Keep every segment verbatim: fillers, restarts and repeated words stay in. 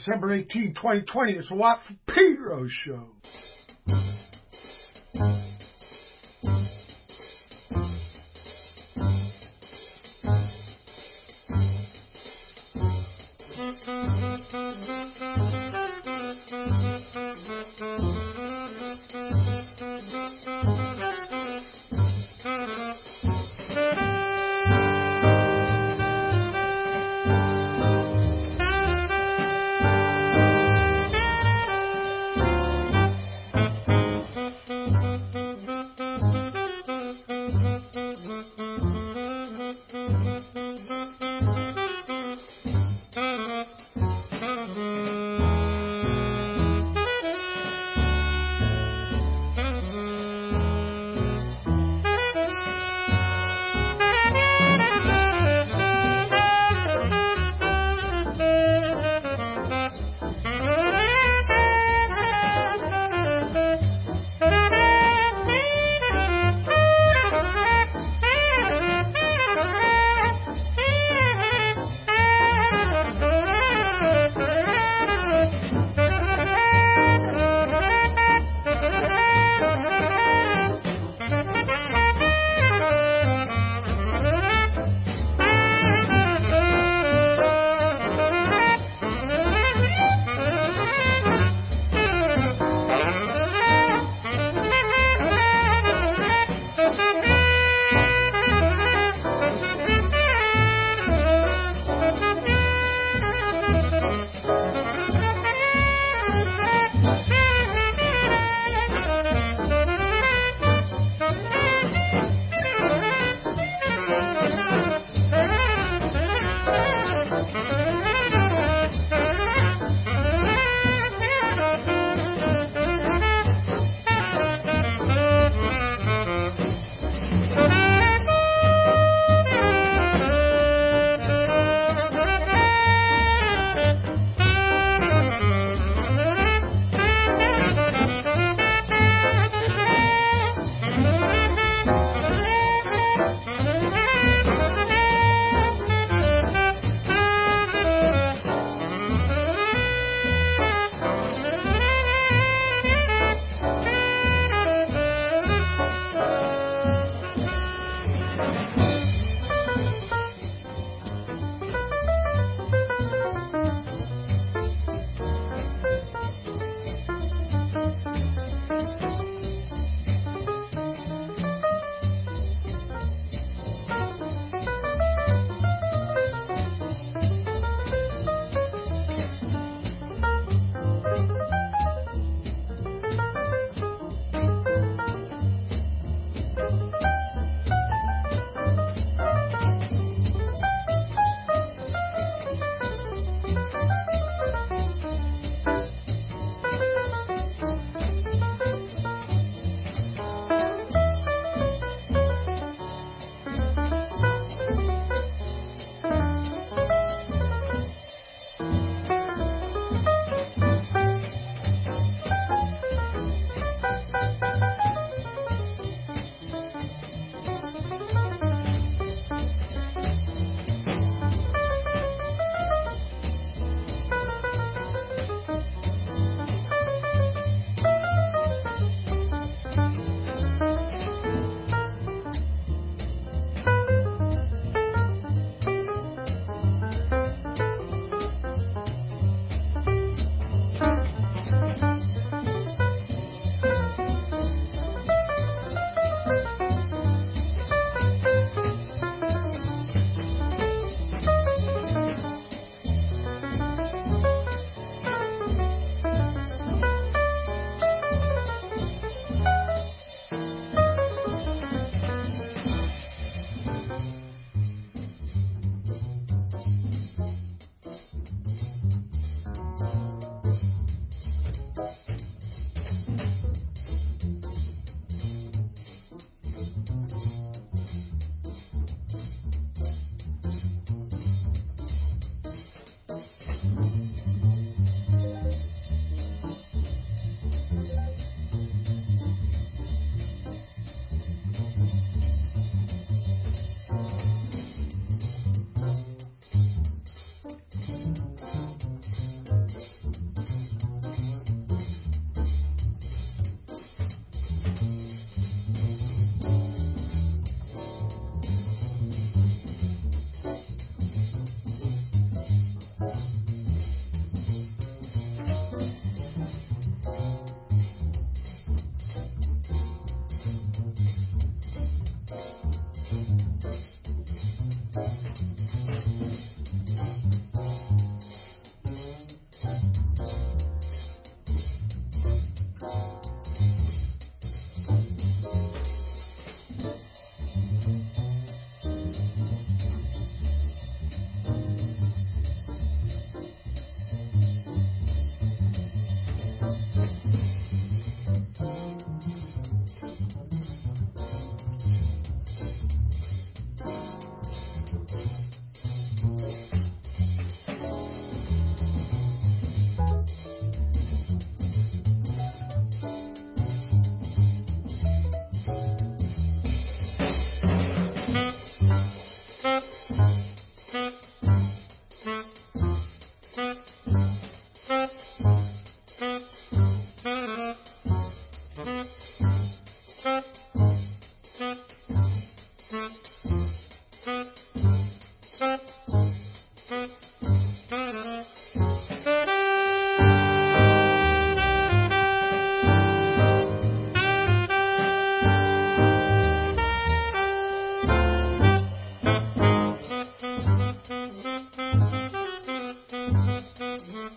December eighteenth, twenty twenty. It's a Watt from Pedro show.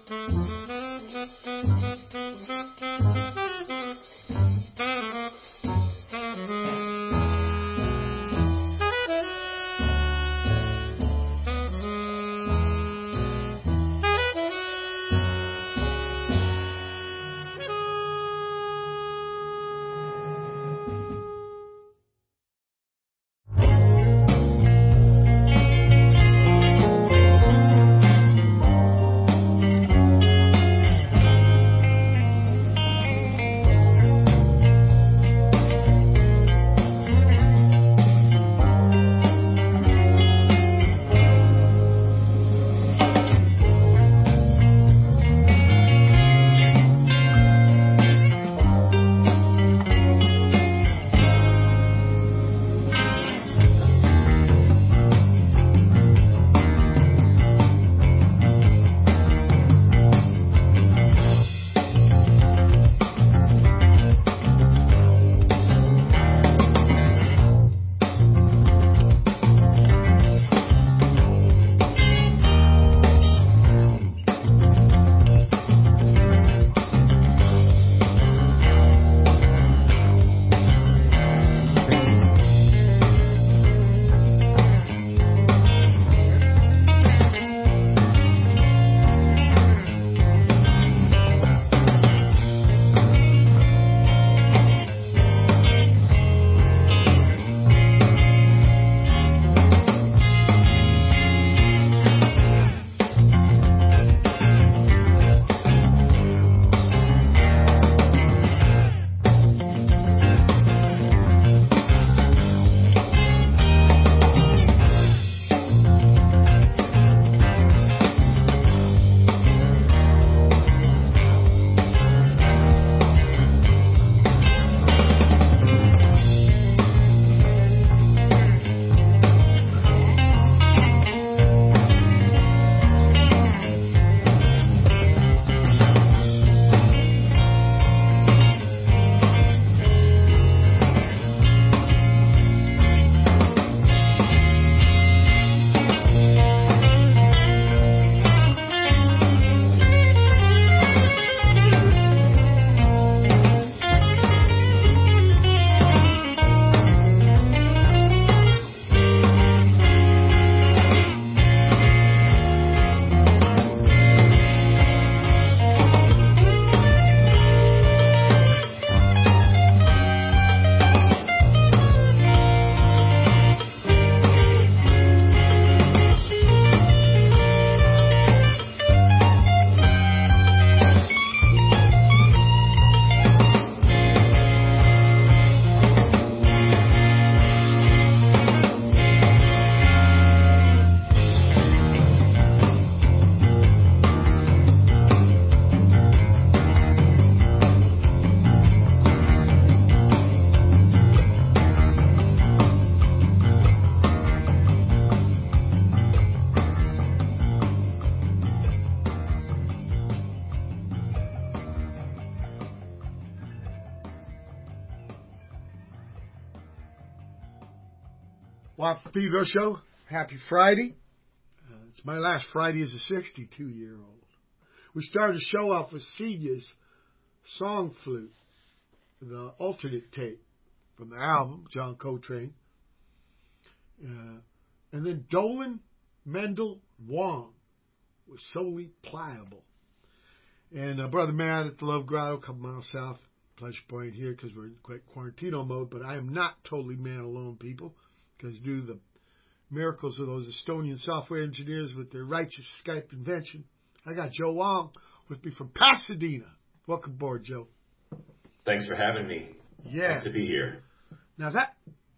Watt from Pedro Show. Happy Friday. Uh, it's my last Friday as a sixty-two-year-old. We started the show off with Senia's Song Flute, the alternate tape from the album, John Coltrane. Uh, and then Dolan, Mendel, Wong was Solely Pliable. And uh, Brother Matt at the Love Grotto, a couple miles south, Pleasure Point here, because we're in quite quarantino mode, but I am not totally man alone, people, because due to the miracles of those Estonian software engineers with their righteous Skype invention, I got Joe Wong with me from Pasadena. Welcome aboard, Joe. Thanks for having me. Yeah. Nice to be here. Now that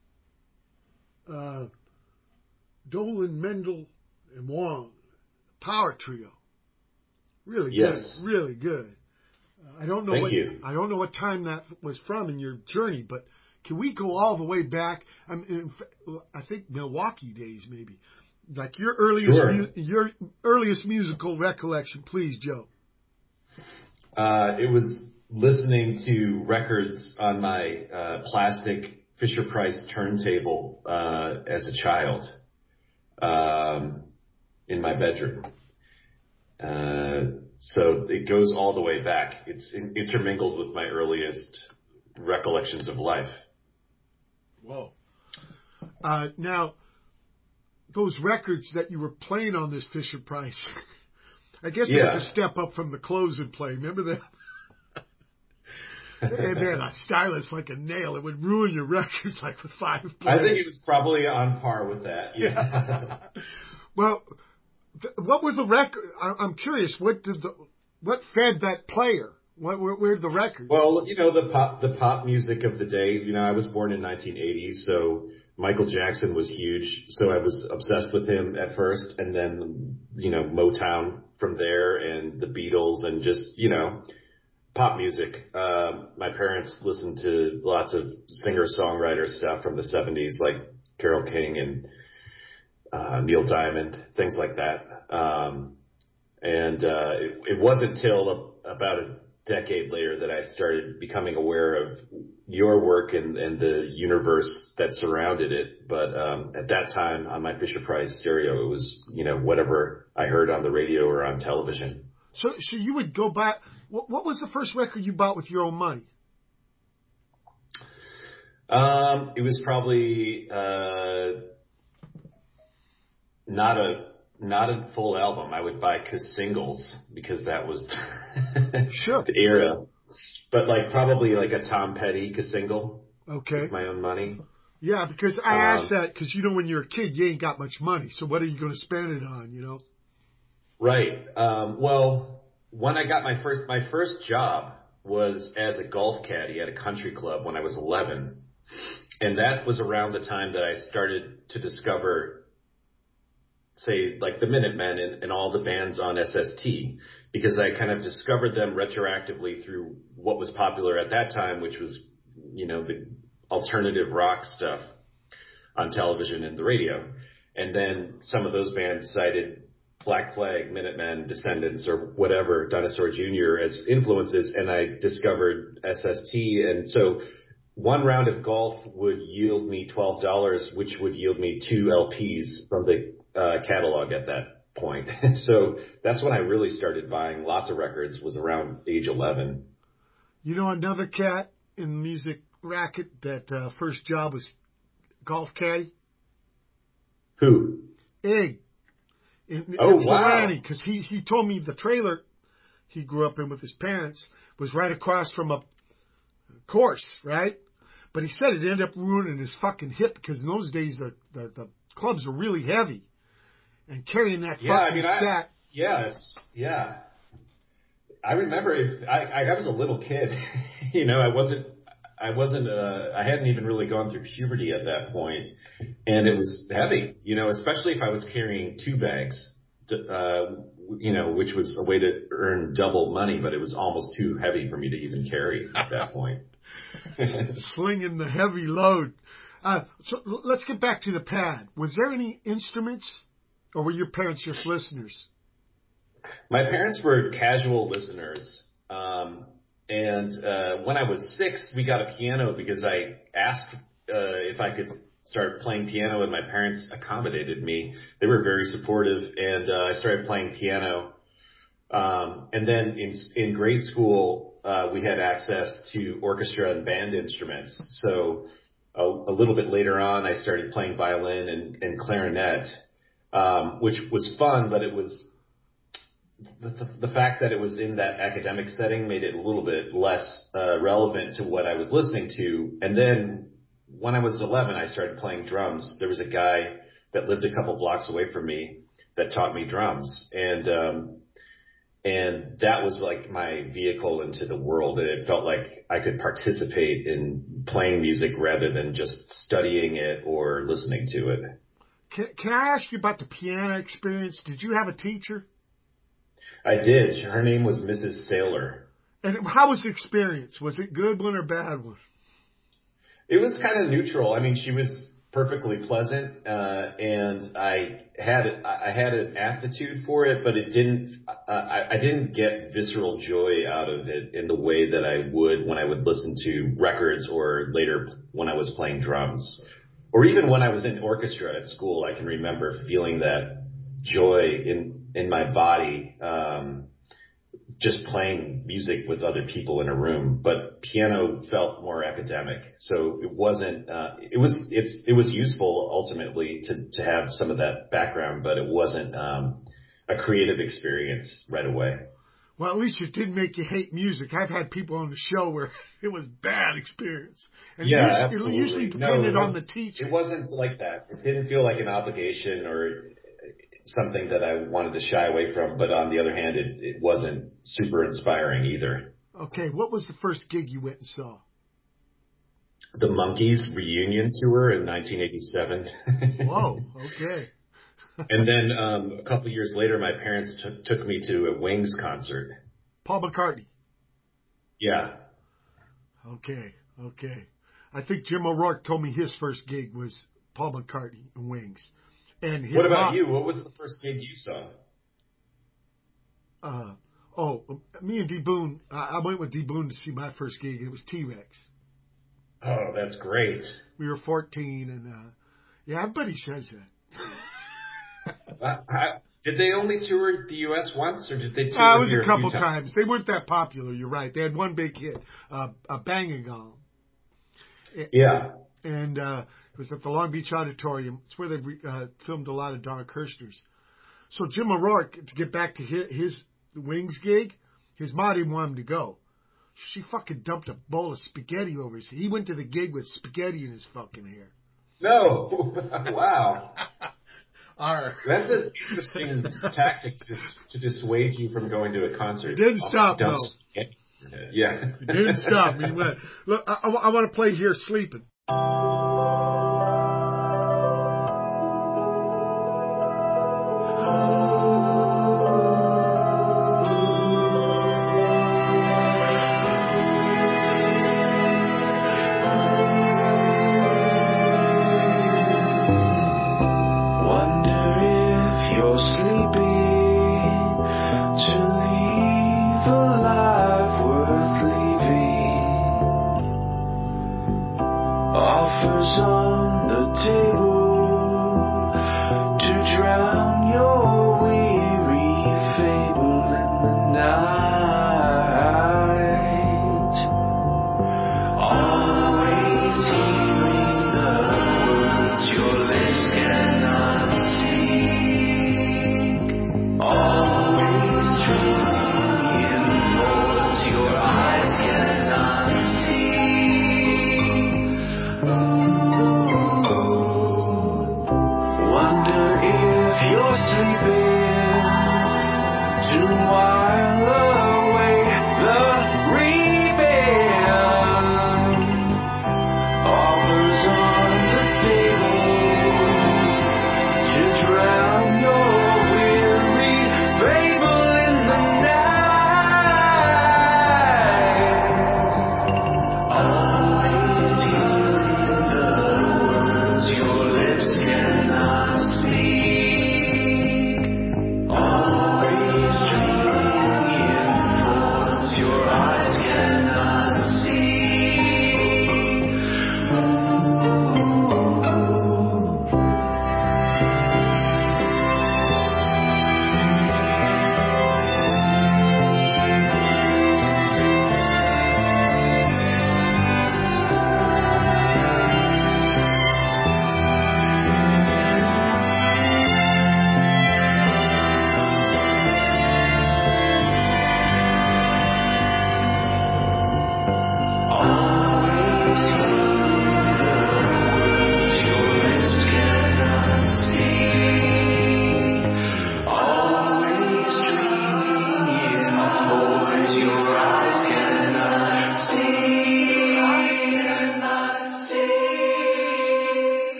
uh, Dolan, Mendel, and Wong power trio, really yes. good, really good. Uh, I don't know Thank what you. I don't know what time that was from in your journey, but can we go all the way back? I mean, I think Milwaukee days, maybe. Like your earliest, Sure. mu- your earliest musical recollection, please, Joe. Uh, it was listening to records on my uh, plastic Fisher-Price turntable uh, as a child um, in my bedroom. Uh, so it goes all the way back. It's in, intermingled with my earliest recollections of life. Whoa. Uh, now, those records that you were playing on this Fisher Price, I guess yeah. it was a step up from the close and play. Remember that? And man, a stylus like a nail. It would ruin your records like with five plays. I think it was probably on par with that. Yeah. Well, th- what were the record? I'm curious. What did the what fed that player? What where, where the records? Well, you know, the pop the pop music of the day. You know, I was born in nineteen eighty, so Michael Jackson was huge. So I was obsessed with him at first, and then you know Motown from there, and the Beatles, and just you know. Pop music. Uh, my parents listened to lots of singer-songwriter stuff from the seventies, like Carole King and uh, Neil Diamond, things like that. Um, and uh, it, it wasn't till a, about a decade later that I started becoming aware of your work and, and the universe that surrounded it. But um, at that time, on my Fisher Price stereo, it was you know whatever I heard on the radio or on television. So, so you would go back. What, what was the first record you bought with your own money? Um, it was probably uh, not a not a full album. I would buy singles because that was sure. the era. But like probably like a Tom Petty single. Okay. With my own money. Yeah, because I um, asked that because you know when you're a kid you ain't got much money, so what are you going to spend it on? You know. Right. Um, well. When I got my first, my first job was as a golf caddy at a country club when I was eleven. And that was around the time that I started to discover, say, like the Minutemen and, and all the bands on S S T, because I kind of discovered them retroactively through what was popular at that time, which was, you know, the alternative rock stuff on television and the radio. And then some of those bands cited Black Flag, Minutemen, Descendants, or whatever, Dinosaur Junior as influences, and I discovered S S T. And so one round of golf would yield me twelve dollars, which would yield me two L Ps from the uh, catalog at that point. So that's when I really started buying lots of records, was around age eleven. You know another cat in the music racket that uh, first job was golf caddy? Who? Ig. In, oh, in wow. Because he, he told me the trailer he grew up in with his parents was right across from a course, right? But he said it ended up ruining his fucking hip because in those days the, the, the clubs were really heavy. And carrying that yeah, fucking I mean, sack. I, yeah, yeah. I remember if I, I was a little kid, you know, I wasn't, I wasn't, uh, I hadn't even really gone through puberty at that point, and it was heavy, you know, especially if I was carrying two bags, uh, you know, which was a way to earn double money, but it was almost too heavy for me to even carry at that point. Slinging the heavy load. Uh, so let's get back to the pad. Was there any instruments, or were your parents just listeners? My parents were casual listeners. Um, And uh, when I was six, we got a piano because I asked uh, if I could start playing piano, and my parents accommodated me. They were very supportive, and uh, I started playing piano. Um, and then in in grade school, uh, we had access to orchestra and band instruments. So a, a little bit later on, I started playing violin and, and clarinet, um, which was fun, but it was The, the, the fact that it was in that academic setting made it a little bit less uh, relevant to what I was listening to. And then when I was eleven, I started playing drums. There was a guy that lived a couple blocks away from me that taught me drums. And, um, and that was like my vehicle into the world. And it felt like I could participate in playing music rather than just studying it or listening to it. Can, can I ask you about the piano experience? Did you have a teacher? I did. Her name was Missus Saylor. And how was the experience? Was it good one or bad one? It was kind of neutral. I mean, she was perfectly pleasant, uh, and I had I had an aptitude for it, but it didn't. Uh, I, I didn't get visceral joy out of it in the way that I would when I would listen to records, or later when I was playing drums, or even when I was in orchestra at school. I can remember feeling that joy in. in my body, um, just playing music with other people in a room, but piano felt more academic. So it wasn't, uh, it was, it's, it was useful ultimately to, to have some of that background, but it wasn't, um, a creative experience right away. Well, at least it didn't make you hate music. I've had people on the show where it was bad experience. And yeah, it usually, absolutely. It usually depended no, it was, on the teacher. It wasn't like that. It didn't feel like an obligation or something that I wanted to shy away from. But on the other hand, it, it wasn't super inspiring either. Okay, what was the first gig you went and saw? The Monkees reunion tour in nineteen eighty-seven. Whoa, okay. And then um, a couple of years later, my parents t- took me to a Wings concert. Paul McCartney. Yeah. Okay, okay. I think Jim O'Rourke told me his first gig was Paul McCartney and Wings. And his what about mom, you? What was the first gig you saw? Uh, oh, me and D Boone. I went with D Boone to see my first gig. It was T-Rex. Oh, that's great. We were fourteen, and uh, yeah, everybody says that. Uh, I, did they only tour the U S once, or did they tour? Uh, it was here a couple a few times. They weren't that popular. You're right. They had one big hit, uh, a Bang-A-Gong. Yeah. And uh, it was at the Long Beach Auditorium. It's where they uh, filmed a lot of Don Kirshner's. So Jim O'Rourke, to get back to his, his Wings gig, his mom didn't want him to go. She fucking dumped a bowl of spaghetti over his head. He went to the gig with spaghetti in his fucking hair. No. Wow. Our. That's an interesting tactic to, to dissuade you from going to a concert. It didn't stop, though. Yeah. It didn't stop. I mean, look, I, I, I want to play Here Sleeping.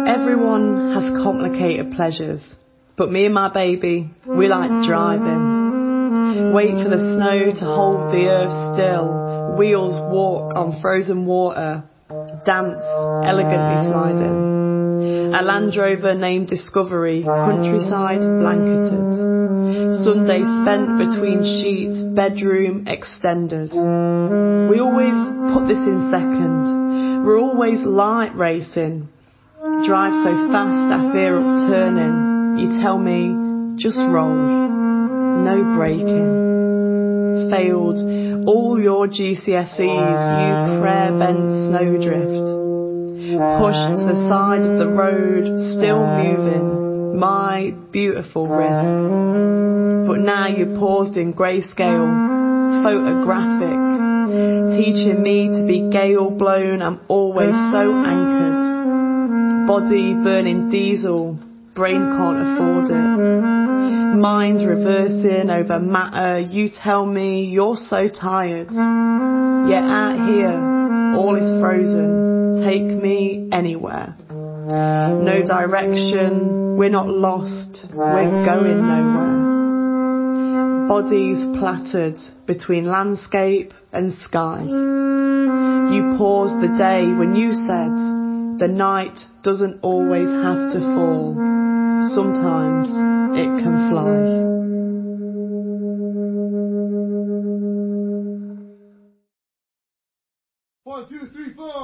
Everyone has complicated pleasures, but me and my baby, we like driving. Wait for the snow to hold the earth still, wheels walk on frozen water, dance elegantly sliding. A Land Rover named Discovery, countryside blanketed. Sunday spent between sheets, bedroom extenders. We always put this in second. We're always light racing. Drive so fast I fear upturning. You tell me, just roll. No braking. Failed all your G C S Es, you prayer-bent snowdrift. Pushed to the side of the road, still moving, my beautiful risk. But now you're paused in grayscale, photographic, teaching me to be gale-blown, I'm always so anchored. Body burning diesel, brain can't afford it. Mind reversing over matter, you tell me you're so tired. Yet out here, all is frozen, take me anywhere. No direction, we're not lost, we're going nowhere. Bodies plattered between landscape and sky. You paused the day when you said, the night doesn't always have to fall. Sometimes it can fly. One, two, three, four.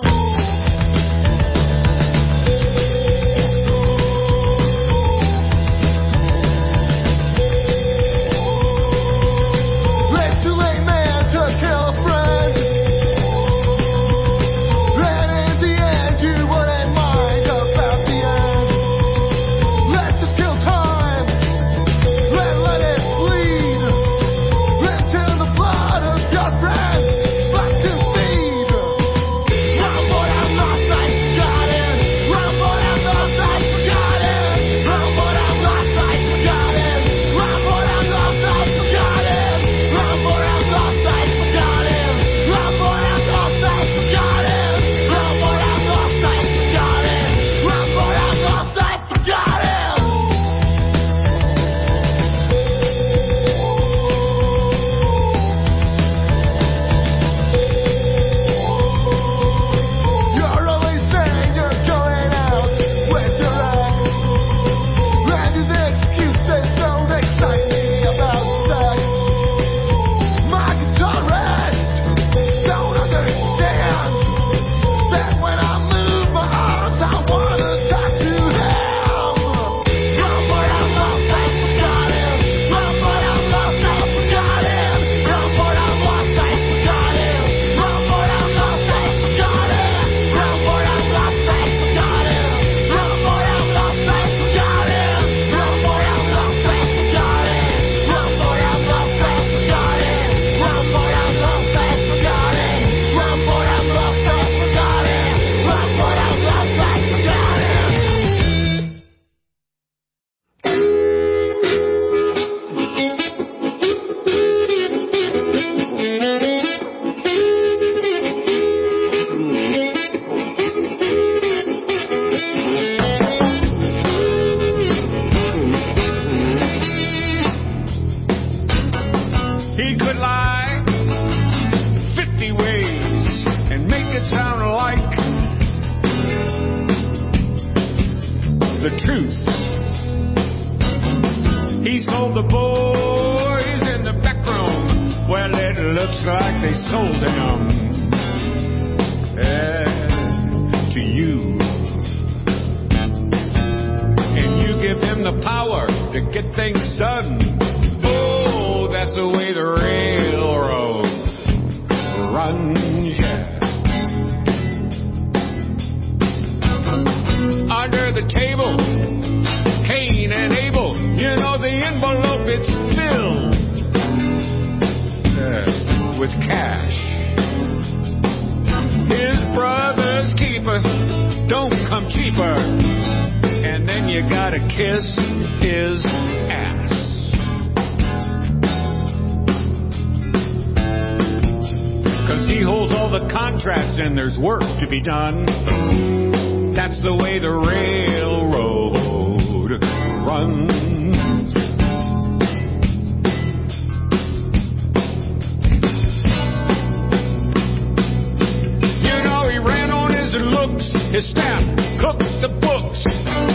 Contracts and there's work to be done. That's the way the rail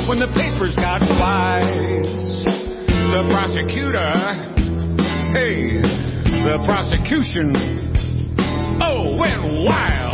when the papers got wise. The prosecutor, hey, the prosecution, oh, went wild.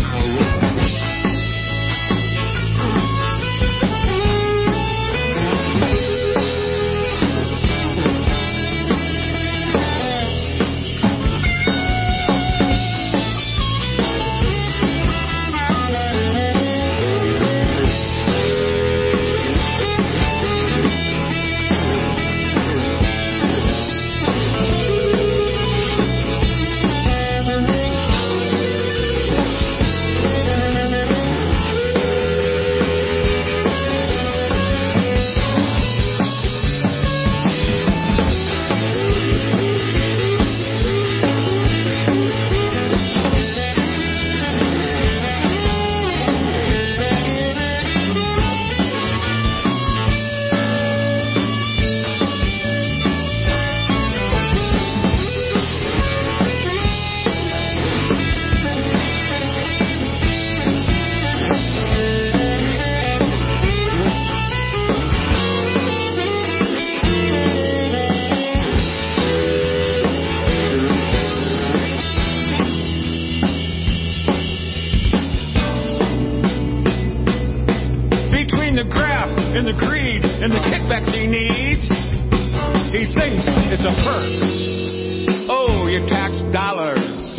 And the greed and the kickbacks he needs, he thinks it's a perk. Oh, your tax dollars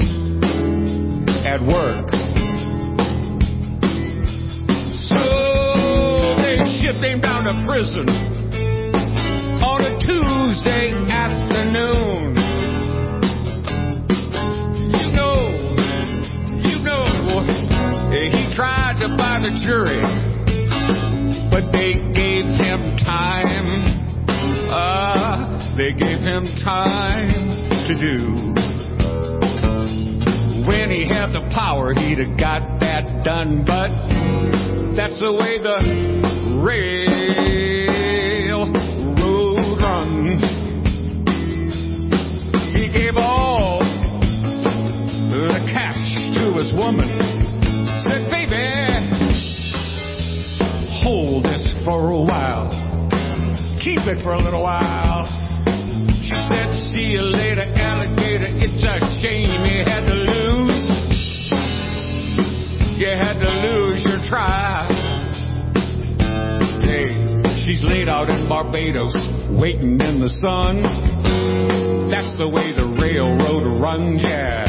at work. So they shipped him down to prison on a Tuesday afternoon. You know, you know, he tried to buy the jury, but they gave him time. Uh, they gave him time to do. When he had the power, he'd have got that done. But that's the way the railroad runs. He gave all the cash to his woman. Said, baby, hold this for a while. Keep it for a little while. She said, see you later, alligator. It's a shame you had to lose. You had to lose your try. Hey, she's laid out in Barbados, waiting in the sun. That's the way the railroad runs, yeah.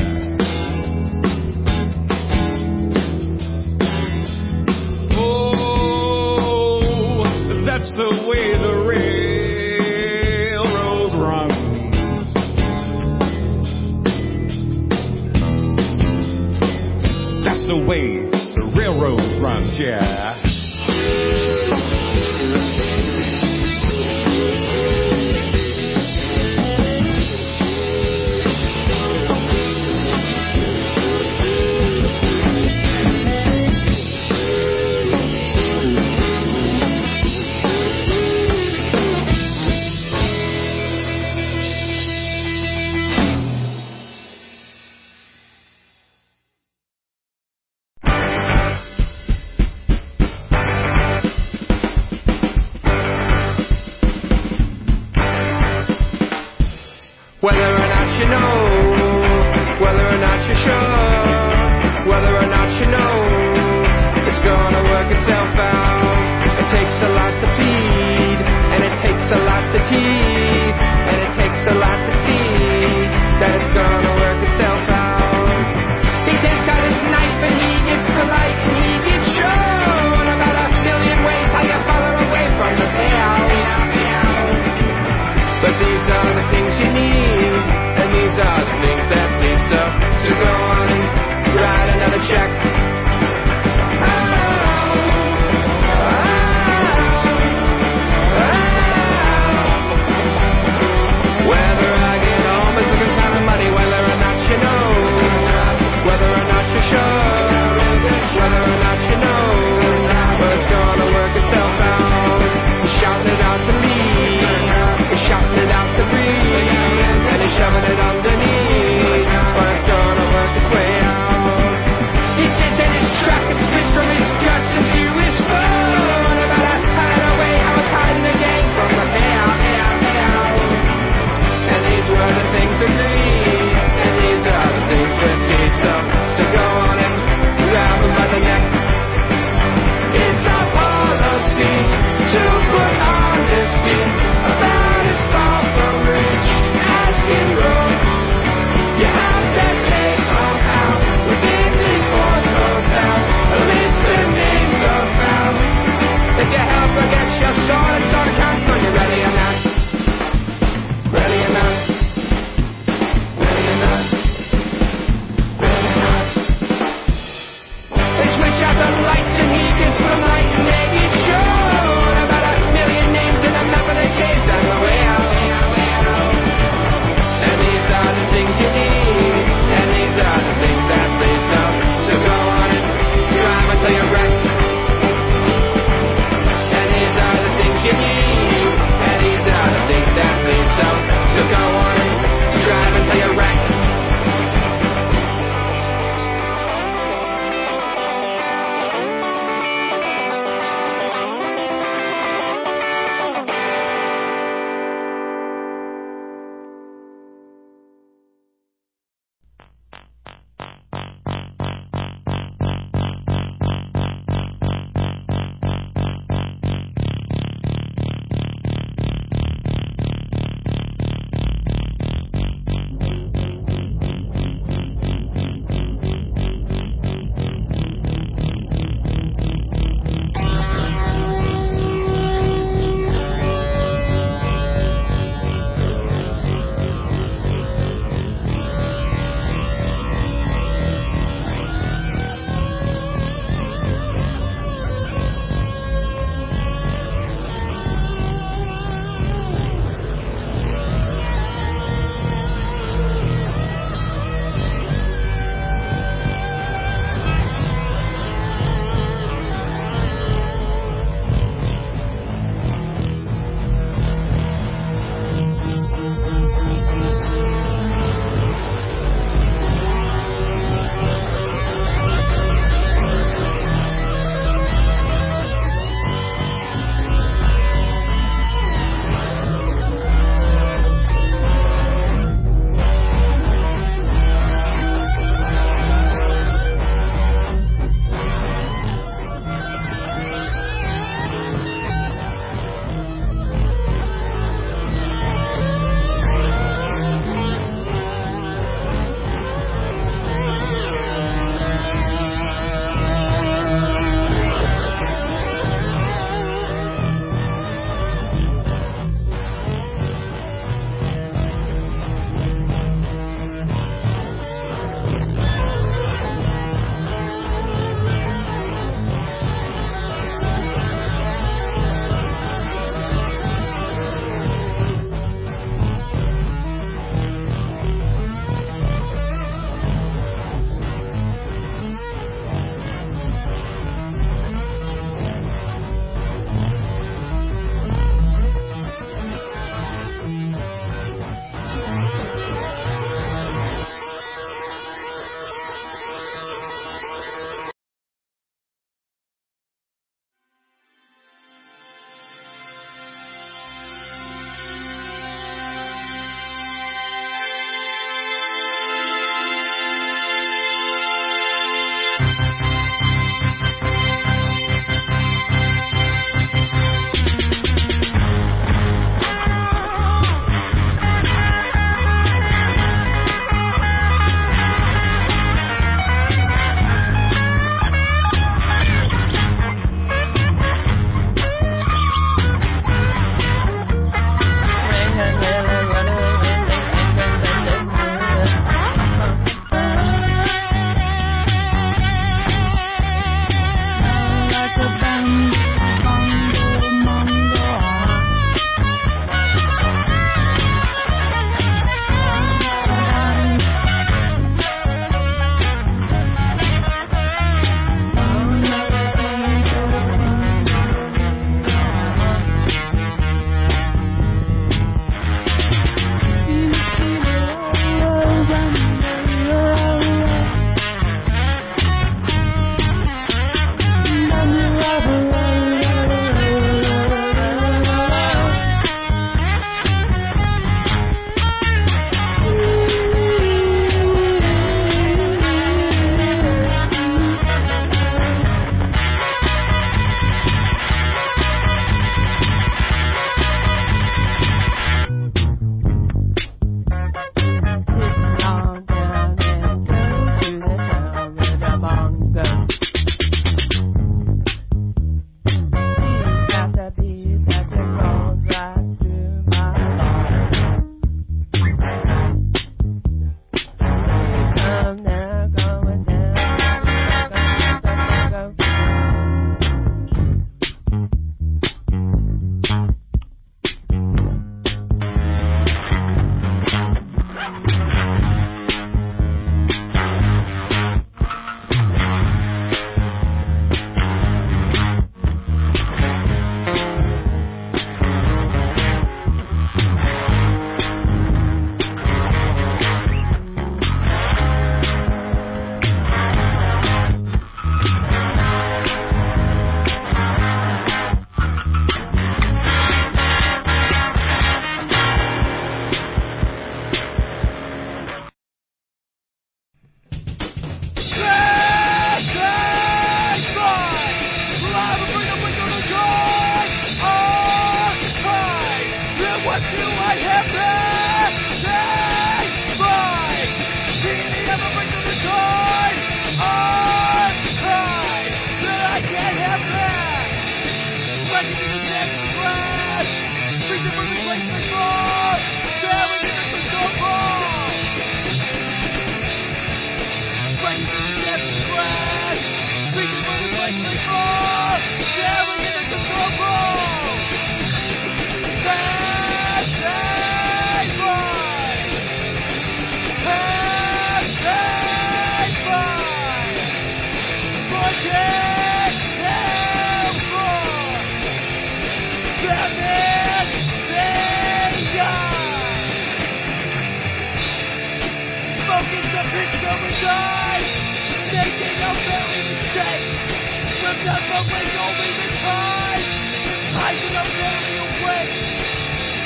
That's the way the railroad runs. That's the way the railroad runs, yeah.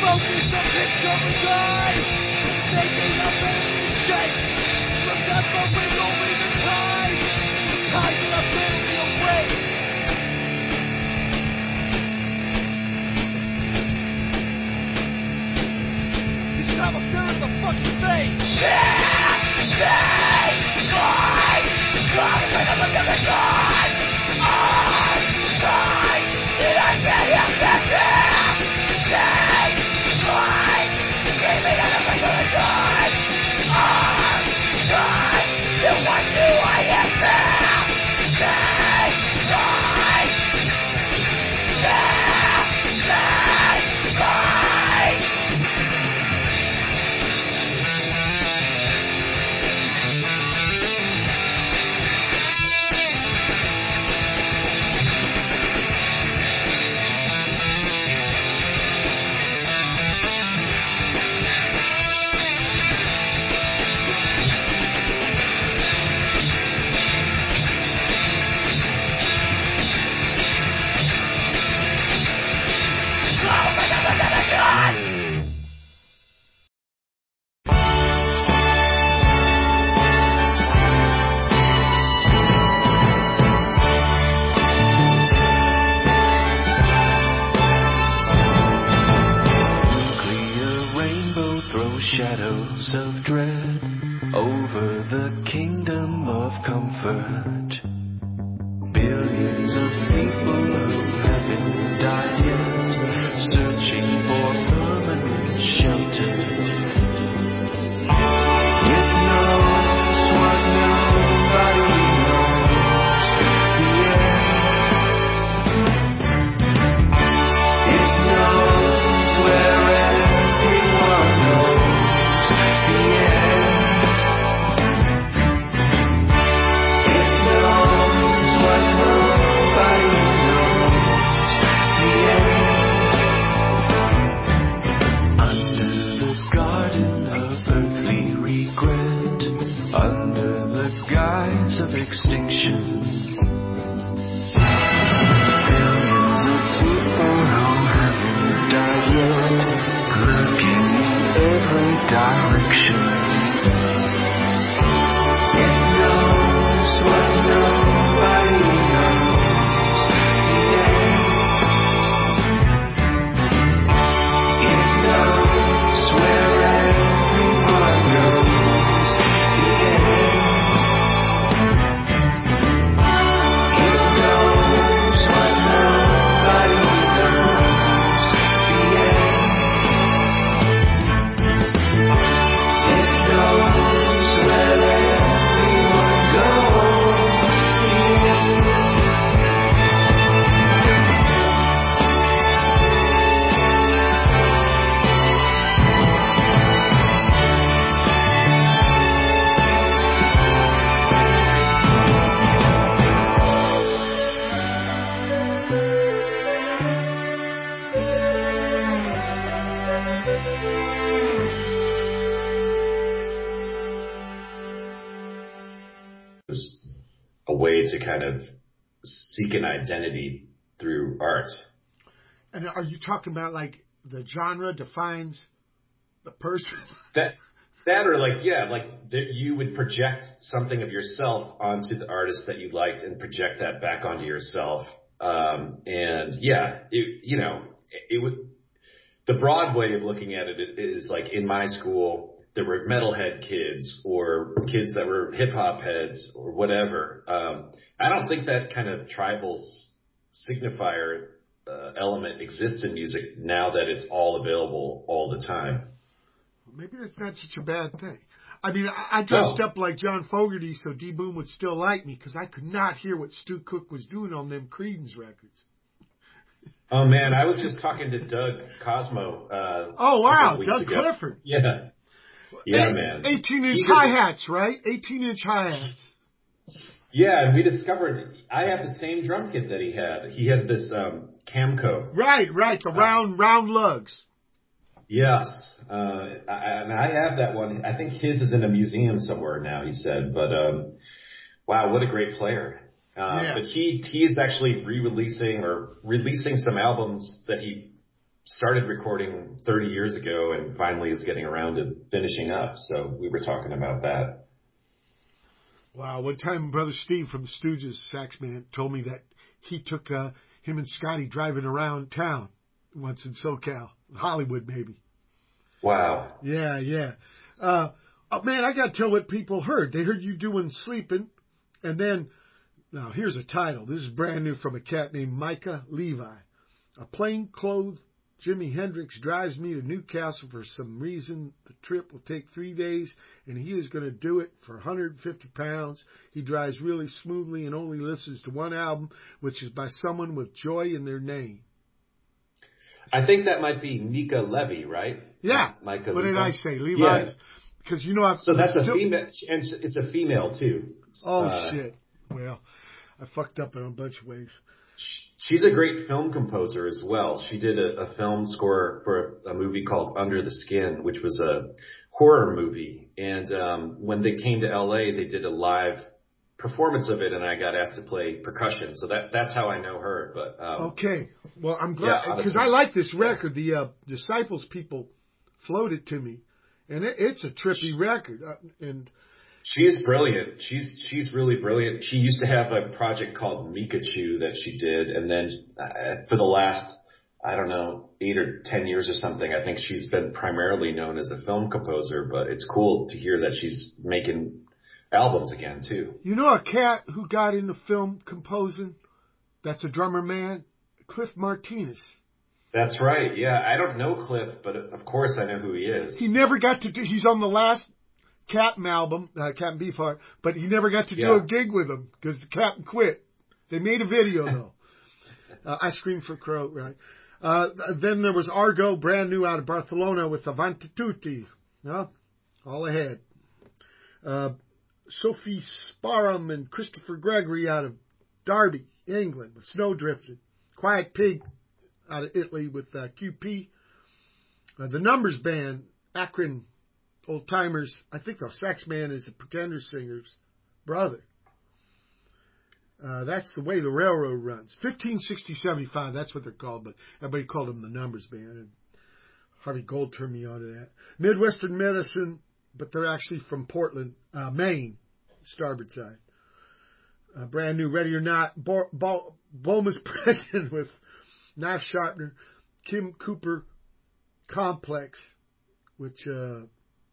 shadows of dread over the kingdom of comfort. Billions of people who haven't died yet, searching for permanent shelter. It knows what nobody knows, the end. It knows where everyone goes, the end. It knows what nobody knows, the end. Under the garden of earthly regret, under the guise of extinction, billions of people who haven't died yet, looking in every direction. It knows what nobody knows, the end. It knows where everyone goes, the end. It knows what nobody knows, the end. It knows where everyone goes, the end. Is a way to kind of seek an identity through art. And are you talking about like the genre defines the person? That that or like yeah, like that you would project something of yourself onto the artist that you liked and project that back onto yourself. Um, and yeah, it, you know, it, it would. The broad way of looking at it is like in my school, there were metalhead kids or kids that were hip hop heads or whatever. Um, I don't think that kind of tribal s- signifier uh, element exists in music now that it's all available all the time. Maybe that's not such a bad thing. I mean, I, I dressed No. up like John Fogerty so D Boom would still like me because I could not hear what Stu Cook was doing on them Creedence records. Oh man, I was just talking to Doug Cosmo. Uh, Oh a wow, couple weeks Doug ago. Clifford. Yeah, yeah, Eight- man. eighteen inch He just- hi hats, right? eighteen inch hi hats. Yeah, and we discovered I have the same drum kit that he had. He had this um, Camco. Right, right. The round, round lugs. Yes, uh, I, and I have that one. I think his is in a museum somewhere now. He said, but um, wow, what a great player! Uh, Yeah. But he he is actually re-releasing or releasing some albums that he started recording thirty years ago and finally is getting around to finishing up. So we were talking about that. Wow. One time, Brother Steve from the Stooges, sax man, told me that he took uh, him and Scotty driving around town once in SoCal, Hollywood maybe. Wow. Yeah, yeah. Uh, oh, man, I got to tell what people heard. They heard you doing Sleeping, and then, now here's a title. This is brand new from a cat named Micah Levi. A plainclothes Jimi Hendrix drives me to Newcastle for some reason. The trip will take three days, and he is going to do it for one hundred fifty pounds. He drives really smoothly and only listens to one album, which is by someone with joy in their name. I think that might be Mika Levy, right? Yeah. Micah What Levi? did I say? Levi's? Yeah. Because, you know, I've... So that's a still- female, and it's a female too. Oh, Uh, shit. Well, I fucked up in a bunch of ways. She's a great film composer as well. She did a, a film score for a, a movie called Under the Skin, which was a horror movie. And um, when they came to L A, they did a live performance of it, and I got asked to play percussion. So that that's how I know her. But um, Okay. Well, I'm glad, Yeah, because honestly. I like this record. The uh, Disciples people floated to me, and it, it's a trippy record. Uh, and she's brilliant. She's she's really brilliant. She used to have a project called Mikachu that she did, and then uh, for the last, I don't know, eight or ten years or something, I think she's been primarily known as a film composer. But it's cool to hear that she's making albums again too. you know a cat who got into film composing? That's a drummer man, Cliff Martinez. That's right. Yeah, I don't know Cliff, but of course I know who he is. He never got to do. He's on the last Captain album, uh, Captain Beefheart, but he never got to do Yeah. a gig with him because the Captain quit. They made a video though. uh, I Scream for Crow, right? Uh, then there was Argo, brand new out of Barcelona with Avanti Tutti. No? All ahead. Uh, Sophie Sparham and Christopher Gregory out of Derby, England with Snowdrifted. Quiet Pig out of Italy with uh, Q P. Uh, the Numbers Band, Akron Old Timers. I think the sax man is the Pretender singer's brother. Uh, that's the way the railroad runs. fifteen sixty seventy-five, that's what they're called, but everybody called them the Numbers Band. And Harvey Gold turned me on to that. Midwestern Medicine, but they're actually from Portland, uh, Maine, starboard side. Uh, brand new, Ready or Not. Bo- Bo- Boma's pregnant with Knife Sharpener, Kim Cooper, Complex, which uh,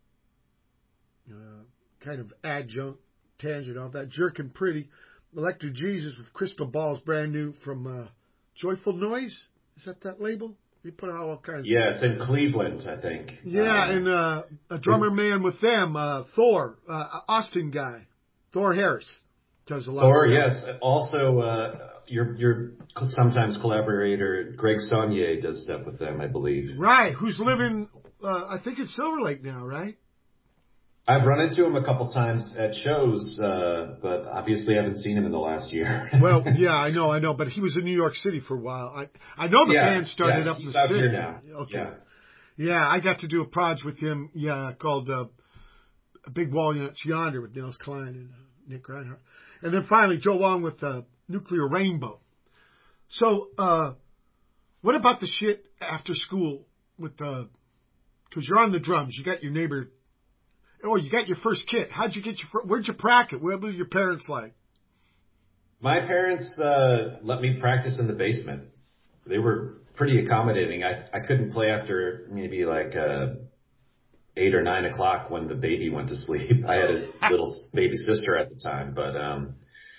uh, kind of adjunct, tangent off that. Jerkin' Pretty. Electric Jesus with Crystal Balls, brand new from uh, Joyful Noise. Is that that label? They put out all kinds. Yeah, it's in Cleveland, I think. Yeah, Um, and uh, a drummer man with them, uh, Thor, uh, Austin guy, Thor Harris, does a lot. Or of yes, also uh, your your sometimes collaborator Greg Saunier does stuff with them, I believe. Right, who's living? Uh, I think in Silver Lake now, right? I've run into him a couple times at shows, uh, but obviously haven't seen him in the last year. Well, yeah, I know, I know, but he was in New York City for a while. I I know the yeah, band started yeah, up in he's the out city. here now. Okay. Yeah. Yeah, I got to do a project with him, yeah, called uh, Big Walnuts Yonder with Nels Klein and uh, Nick Reinhardt. And then finally, Joe Wong with uh, Nuclear Rainbow. So, uh, what about the shit after school with the, because you're on the drums, you got your neighbor, oh, you got your first kit. How'd you get your, fir- where'd you practice? What were your parents like? My parents uh, let me practice in the basement. They were pretty accommodating. I I couldn't play after maybe like uh, eight or nine o'clock when the baby went to sleep. I had a little baby sister at the time, but um,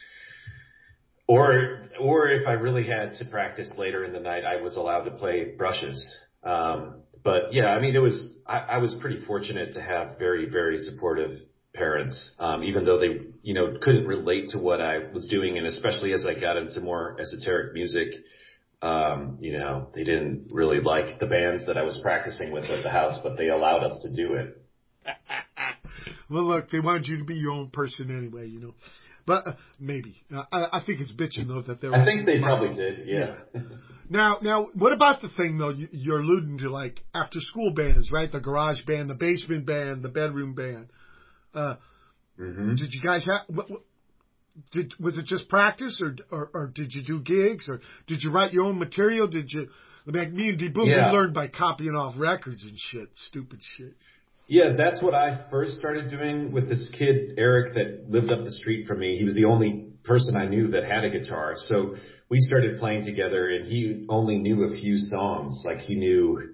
or or if I really had to practice later in the night, I was allowed to play brushes. Um, but yeah, I mean, it was I, I was pretty fortunate to have very very supportive parents, um, even though they, you know, couldn't relate to what I was doing. And especially as I got into more esoteric music, um, you know, they didn't really like the bands that I was practicing with at the house, but they allowed us to do it. Well, look, they wanted you to be your own person anyway, you know. But uh, maybe. Uh, I, I think it's bitching, though, that they're... I think they probably did, yeah. Now, now, what about the thing, though, you, you're alluding to, like, after-school bands, right? The garage band, the basement band, the bedroom band. Uh, mm-hmm. Did you guys have... What, what, did was it just practice, or, or or did you do gigs, or did you write your own material? Did you Like me and D Boom, Yeah. we learned by copying off records and shit, stupid shit. Yeah, that's what I first started doing with this kid, Eric, that lived up the street from me. He was the only person I knew that had a guitar. So we started playing together, and he only knew a few songs. Like he knew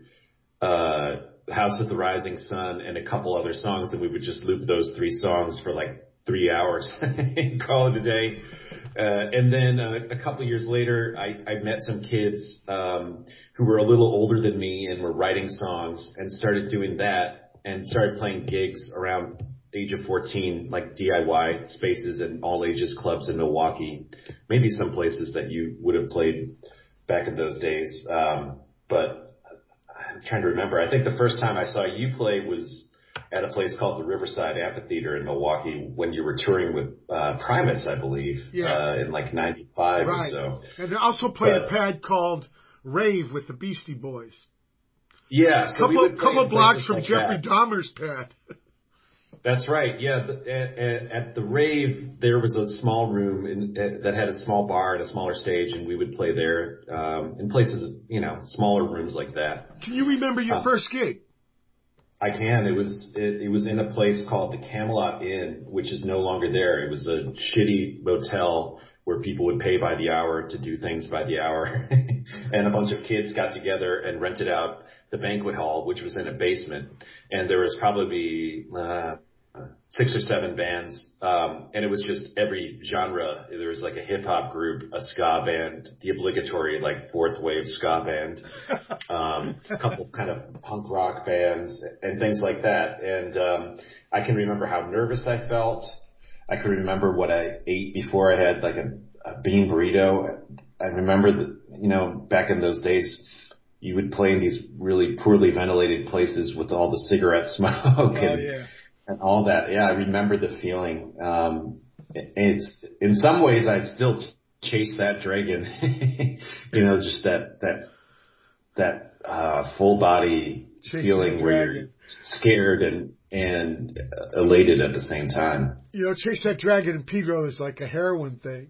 uh House of the Rising Sun and a couple other songs, and we would just loop those three songs for like three hours and call it a day. Uh, and then uh, a couple years later, I, I met some kids um who were a little older than me and were writing songs, and started doing that. And started playing gigs around age of fourteen, like D I Y spaces and all ages clubs in Milwaukee, maybe some places that you would have played back in those days. Um, but I'm trying to remember. I think the first time I saw you play was at a place called the Riverside Amphitheater in Milwaukee when you were touring with uh, Primus, I believe, Yeah. uh, in like ninety-five Right. or so. And they also played But- a pad called Rave with the Beastie Boys. Yeah, so we couple would play couple in blocks places from like Jeffrey that. Dahmer's pad. That's right. Yeah, the, at, at, at the rave, there was a small room in, uh, that had a small bar and a smaller stage, and we would play there um, in places, you know, smaller rooms like that. Can you remember your Uh, first gig? I can. It was it, it was in a place called the Camelot Inn, which is no longer there. It was a shitty motel where people would pay by the hour to do things by the hour, and a bunch of kids got together and rented out the banquet hall, which was in a basement, and there was probably uh, six or seven bands, um, and it was just every genre. There was like a hip hop group, a ska band, the obligatory like fourth wave ska band, um, a couple kind of punk rock bands and things like that. And um, I can remember how nervous I felt. I can remember what I ate before I had like a, a bean burrito. I remember that, you know, back in those days, you would play in these really poorly ventilated places with all the cigarette smoke Oh, and, yeah. and all that. Yeah, I remember the feeling. Um, it- it's in some ways I'd still chase that dragon, you know, just that that that uh, full body Chasing feeling the where you're dragon. scared and and uh, elated at the same time. You know, Chase That Dragon and Pedro is like a heroin thing.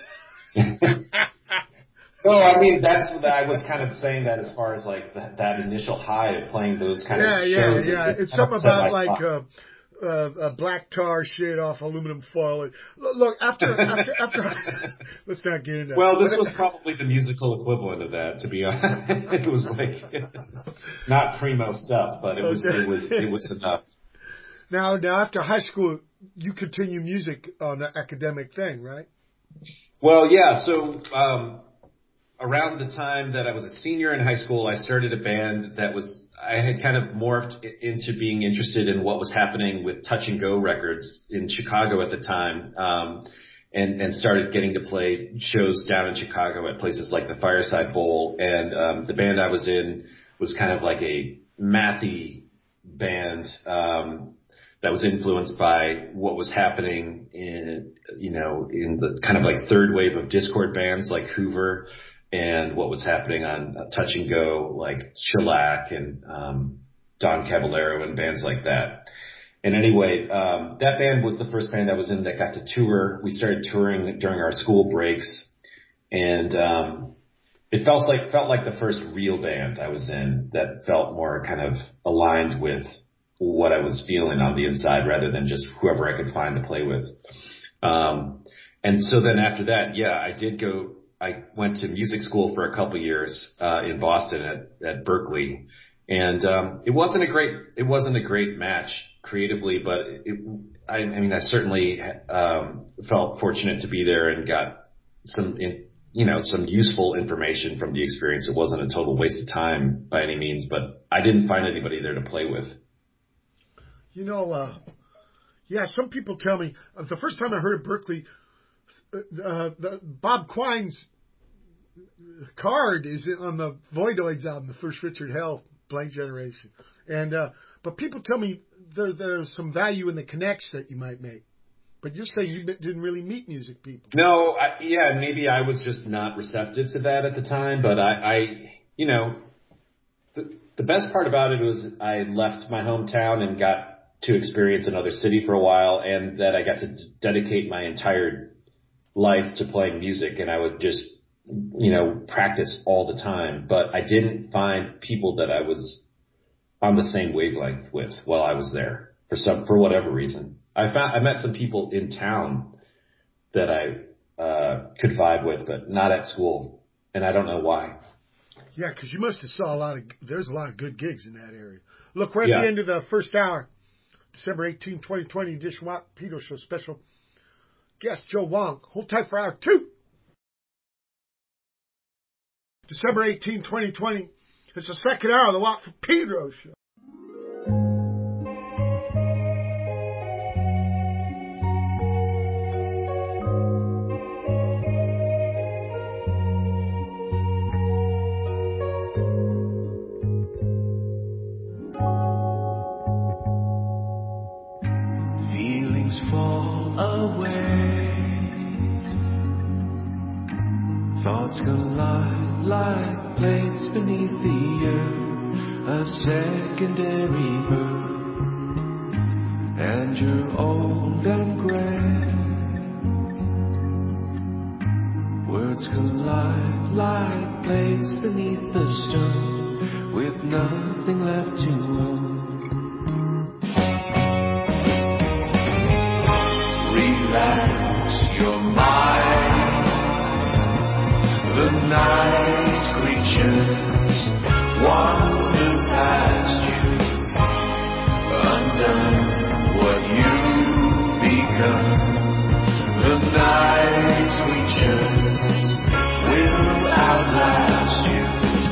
No, I mean that's what I was kind of saying that as far as like that, that initial high of playing those kind Yeah, of yeah, shows. yeah. it- it It's kind something of set about my like clock. uh, uh, a black tar shit off aluminum foil. Look, look, after after after. Let's not get into that. Well, this But- was probably the musical equivalent of that, to be honest. It was like not primo stuff, but it was Okay. it was it was enough. Now, now after high school, you continue music on an academic thing, right? Well, yeah. So um, around the time that I was a senior in high school, I started a band that was I had kind of morphed i- into being interested in what was happening with Touch and Go Records in Chicago at the time. Um, and, and started getting to play shows down in Chicago at places like the Fireside Bowl. And um, the band I was in was kind of like a mathy band um, that was influenced by what was happening in, you know, in the kind of like third wave of Discord bands like Hoover, and what was happening on uh, Touch and Go like Shellac and um, Don Caballero and bands like that. And anyway, um, that band was the first band I was in that got to tour. We started touring during our school breaks, and um, it felt like felt like the first real band I was in that felt more kind of aligned with what I was feeling on the inside, rather than just whoever I could find to play with. Um, and so then after that, yeah, I did go. I went to music school for a couple years uh, in Boston at, at Berkeley, and um, it wasn't a great it wasn't a great match creatively, but it, I, I mean, I certainly um, felt fortunate to be there and got some, in, you know, some useful information from the experience. It wasn't a total waste of time by any means, but I didn't find anybody there to play with. You know, uh, yeah, some people tell me uh, the first time I heard of Berkeley, uh, the Bob Quine's card is on the Voidoids album, the first Richard Hell, Blank Generation, and uh, but people tell me there, there's some value in the connects that you might make. But you're saying you didn't really meet music people. No, I, yeah, maybe I was just not receptive to that at the time, but I, I you know, the, the best part about it was I left my hometown and got to experience another city for a while, and that I got to d- dedicate my entire life to playing music, and I would just you know, practice all the time, but I didn't find people that I was on the same wavelength with while I was there for some, for whatever reason. I found, I met some people in town that I, uh, could vibe with, but not at school. And I don't know why. Yeah, because you must have saw a lot of, there's a lot of good gigs in that area. Look, we're at Yeah. the end of the first hour. December eighteenth, twenty twenty edition Watt Pedro Show special. Guest Joe Wong. Hold tight for hour two. December eighteenth, twenty twenty. It's the second hour of the Watt Pedro Show. Feelings fall away. Thoughts collide like plates beneath the earth. A secondary birth. And you're old and gray. Words collide like plates beneath the stone. With nothing left to own. Relax your mind. The night creatures wander past you, undone what you've begun. The night creatures will outlast you.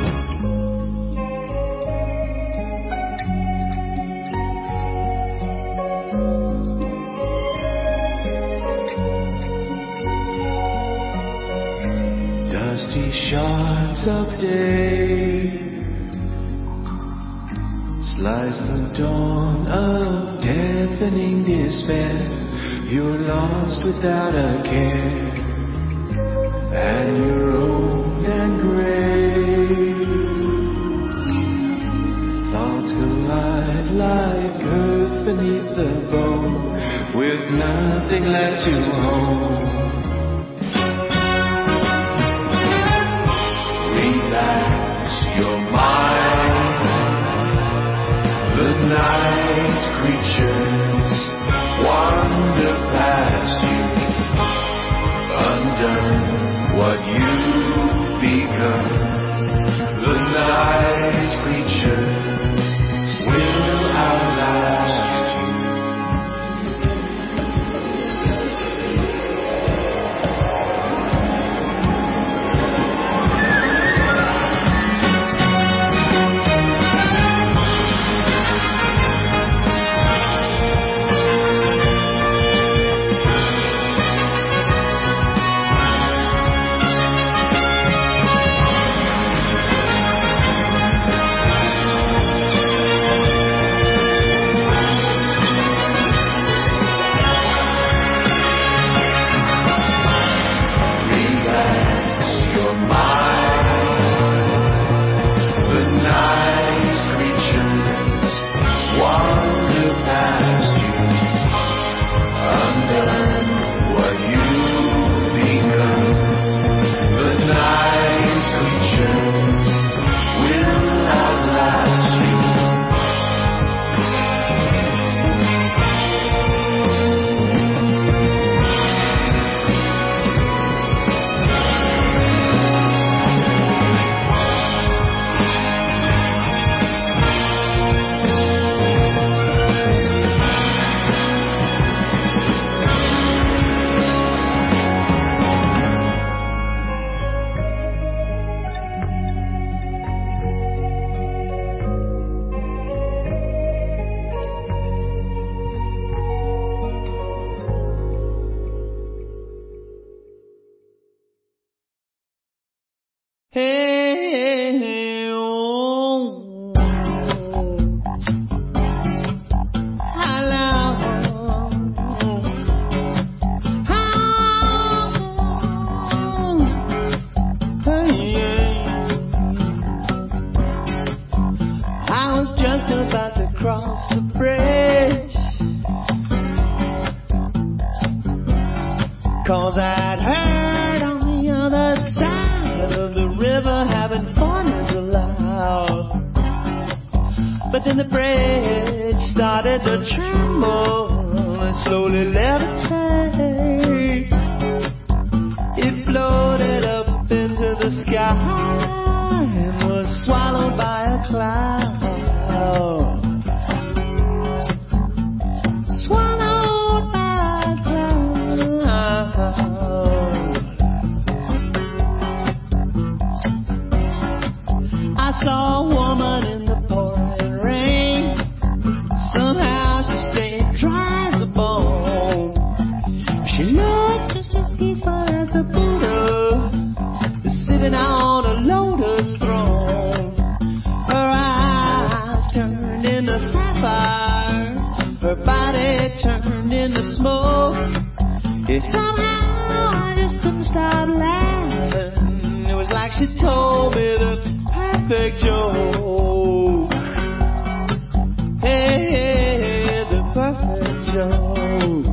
Dusty shards of day slice the dawn of deafening despair. You're lost without a care, and you're old and gray. Thoughts collide like earth beneath the bone, with nothing left to hold. Relax your mind. The night creatures wander past you, undone what you've begun. The night creatures will outlast you. Hey, oh, hello. Oh, hey, I was just about to cross the bridge, 'cause I'd heard on the other side of the river having fun is allowed. But then the bridge started to tremble and slowly levitate. It floated up into the sky and was swallowed by a cloud. Swallowed by a cloud. I saw a woman in the pouring rain. Somehow she stayed dry as a bone. She looked just as peaceful as the Buddha, sitting on a lotus throne. Her eyes turned into sapphires, her body turned into smoke. Yeah, somehow I just couldn't stop laughing. It was like she told me the perfect joke. Hey, hey, the perfect joke.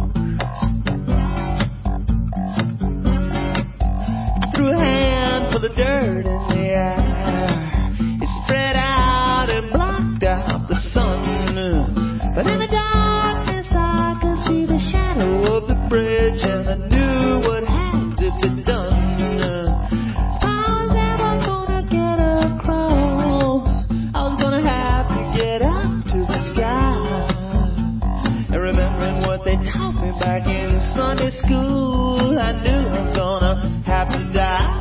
I threw a handful of dirt in the air. It spread out and blocked out the sun. But in the darkness I could see the shadow of the bridge, and I knew what had to be done. I was never gonna get across. I was gonna have to get up to the sky. And remembering what they taught me back in Sunday school, I knew I was gonna have to die.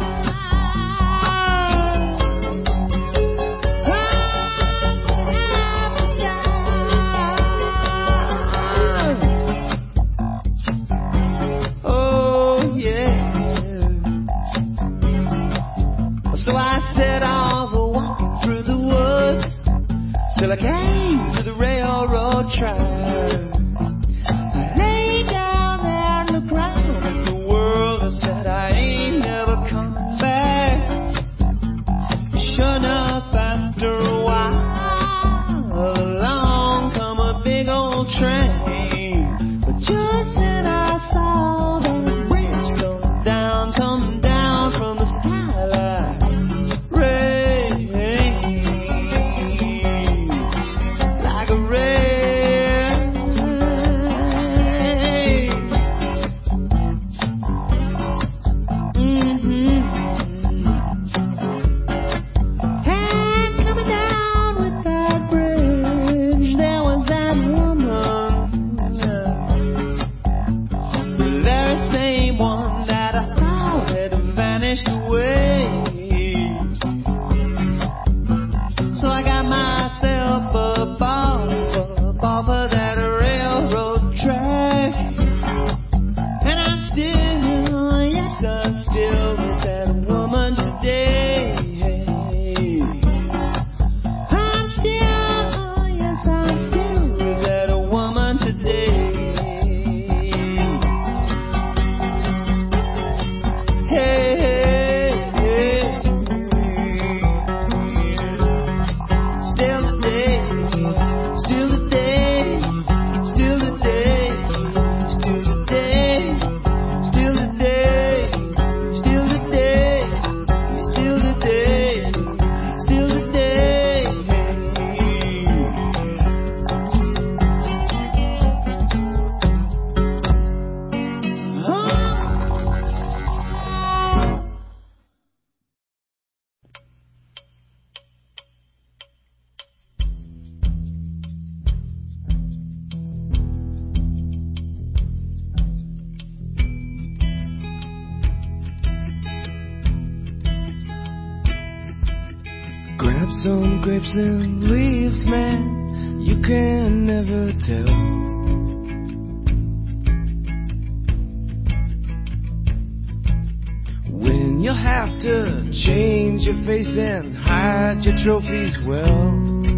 Oh yeah. So I set off walking through the woods till I came to the railroad track. I lay down there on the ground at the world and said I ain't never coming back. Sure enough, after a while, along come a big old train. But just then I saw the bridge coming down, coming down from the skyline. Rain like a rain. Mm-hmm. And coming down with that bridge, there was that woman, the very same one that I thought had vanished away. So I got myself a ball off of that railroad track, and I'm still, yes, I'm still with that woman today. I'm still, yes, I'm still with that woman today. Hey, hey, hey. Still today, still today, still today, still today, still today, still today, still today, still today. Oh. Grab some grapes and leaves, man. You can never tell. When you'll have to change your face and hide your trophies well.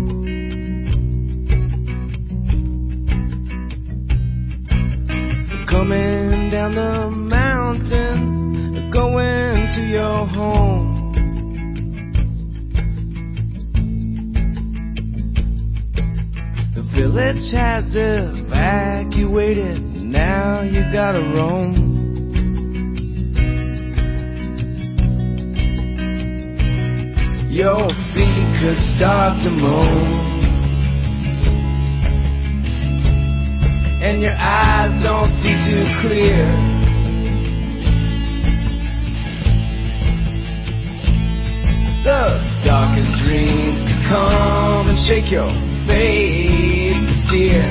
Coming down the mountain, going to your home. The village has evacuated, now you gotta roam. your feet could start to move, and your eyes don't see too clear. The darkest dreams could come and shake your faith to tear.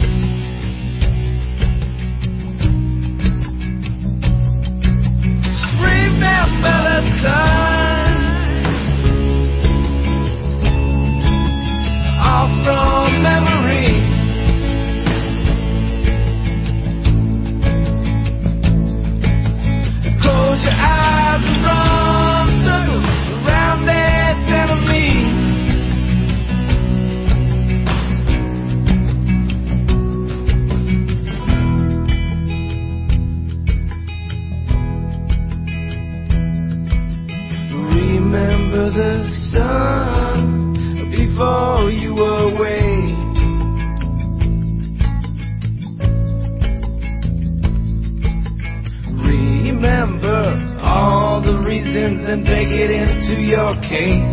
Remember the sun, off from memory. Close your eyes and run circles around that enemy. Remember the sun before you awake. Remember all the reasons and bake it into your cake.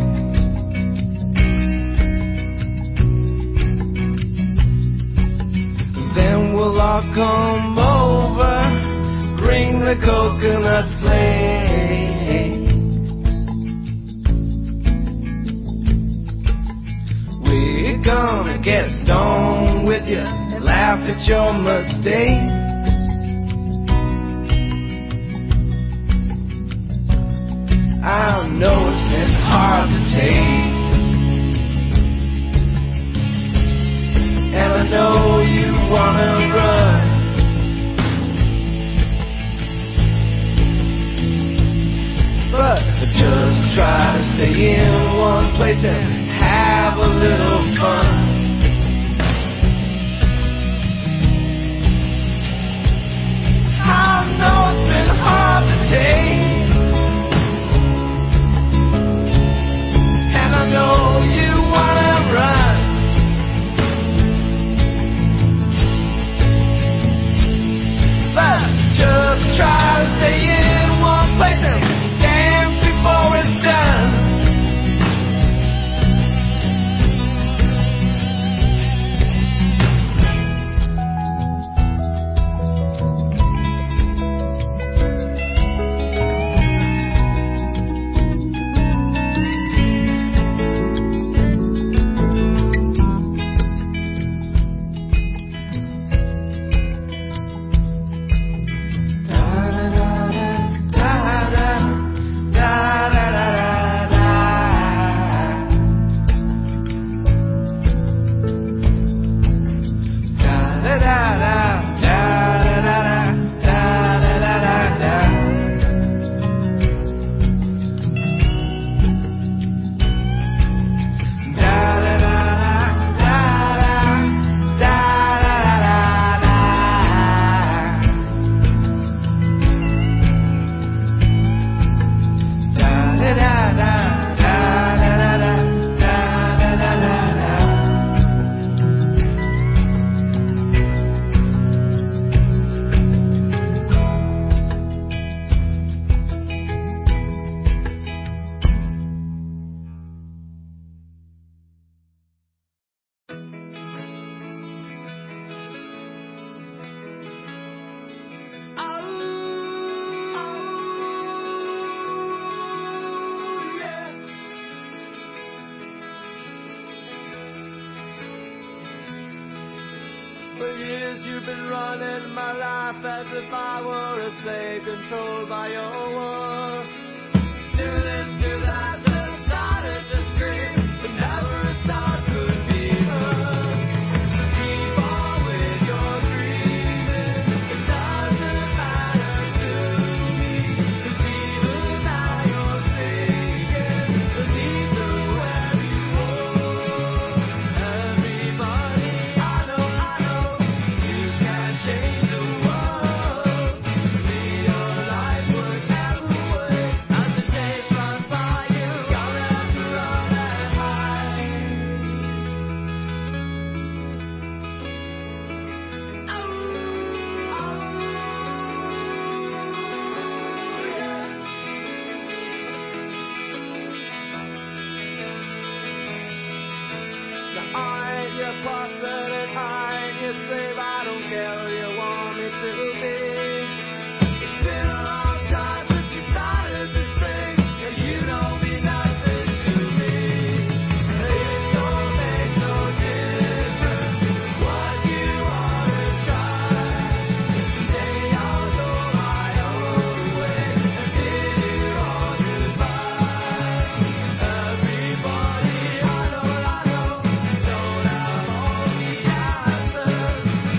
Then we'll all come over, bring the coconut flake. We're gonna get stoned with you and laugh at your mistakes. I know it's been hard to take, and I know you wanna run, but just try to stay in one place and have a little fun. I know it's been hard to take, I know you wanna run, but just try to stay in one place and dance before it's done. For years you've been running my life as if I were a slave controlled by your war. Do this, do that, just started to scream, but never a thought could be heard. Keep on with your dreaming, it doesn't matter to me, 'cause even now you're sinking beneath the heavy road. Everybody, I know, I know, you can't change the world. See your life work every way. a slave, I don't care who you want me to be. It's been a long time since we started this thing, and you don't mean nothing to me. It don't make no difference what you want to try. Today I'll go my own way and bid you all goodbye. Everybody I know, I know, don't have all the answers.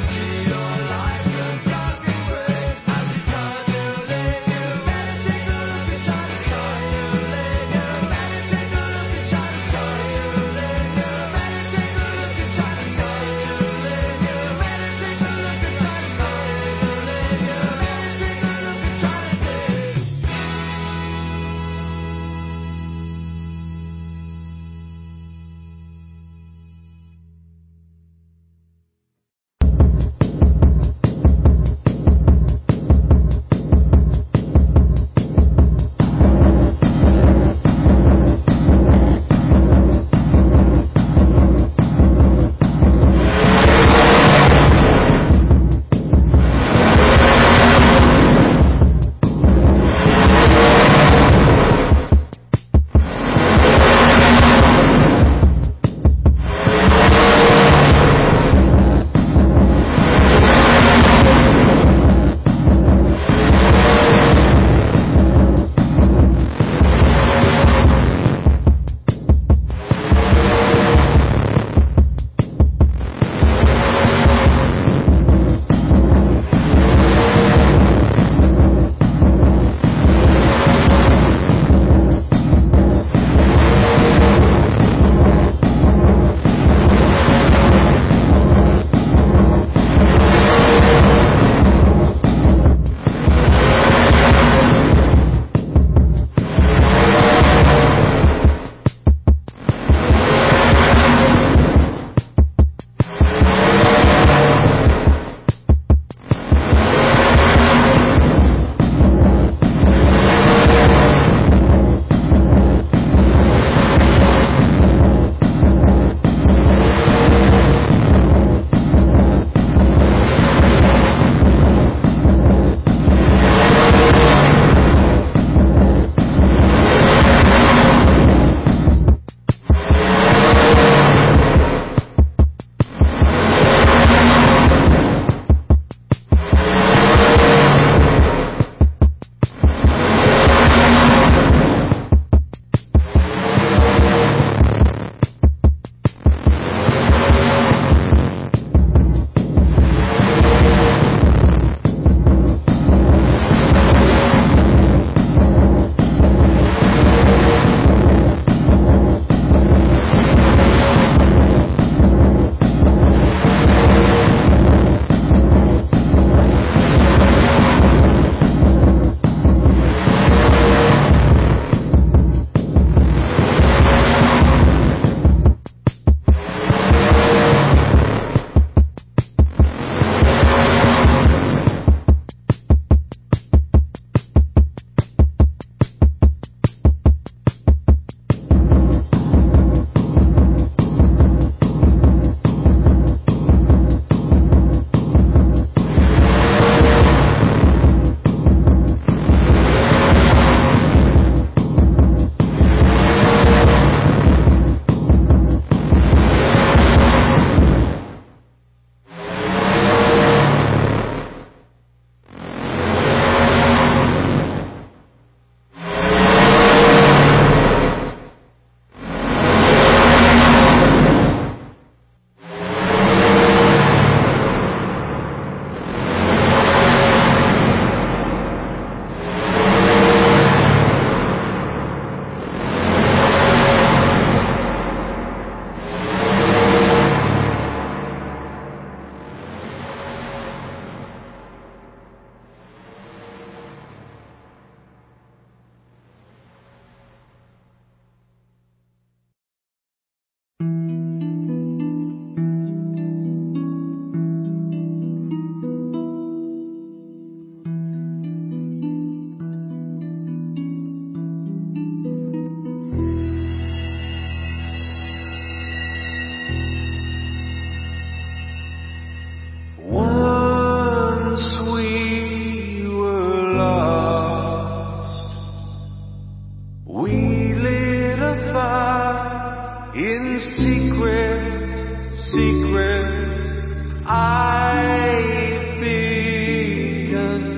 secret I've been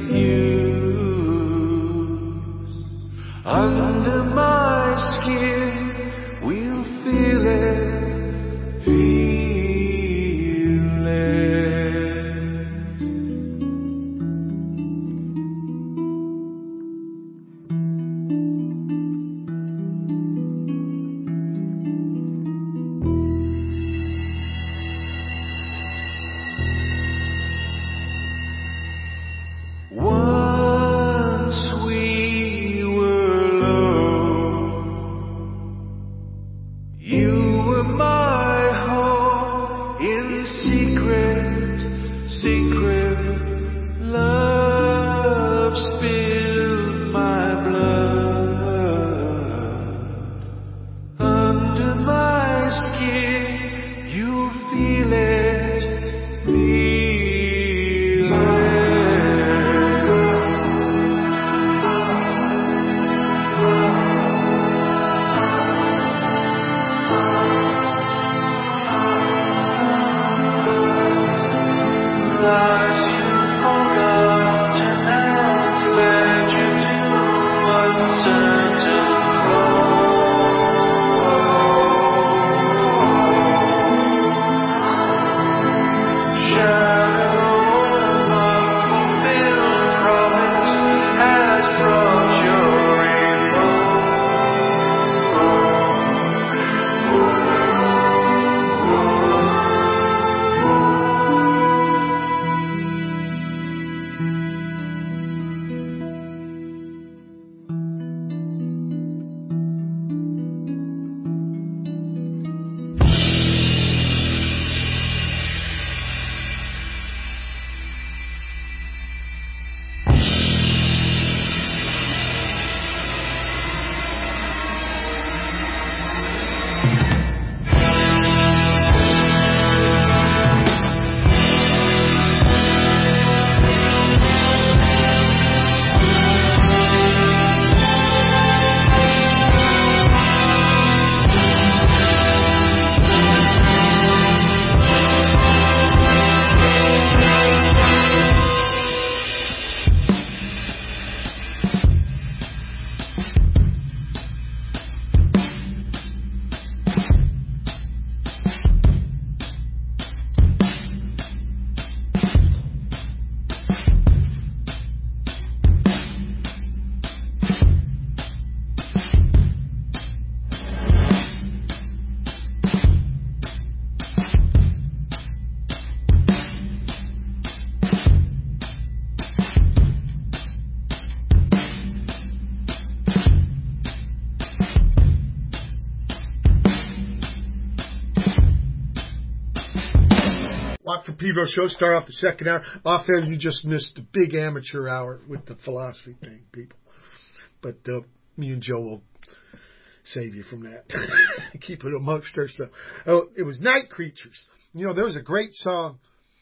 confused. Under my skin we'll feel it, feel it. Once we were alone, you were my home in secret, secret. Love spilled my blood. Under my skin, you feel it, feel it. Watt from Pedro show. Start off the second hour. Off air, you just missed the big amateur hour with the philosophy thing, people. But uh, me and Joe will save you from that. Keep it amongst ourselves. Oh, it was Night Creatures. You know, there was a great song.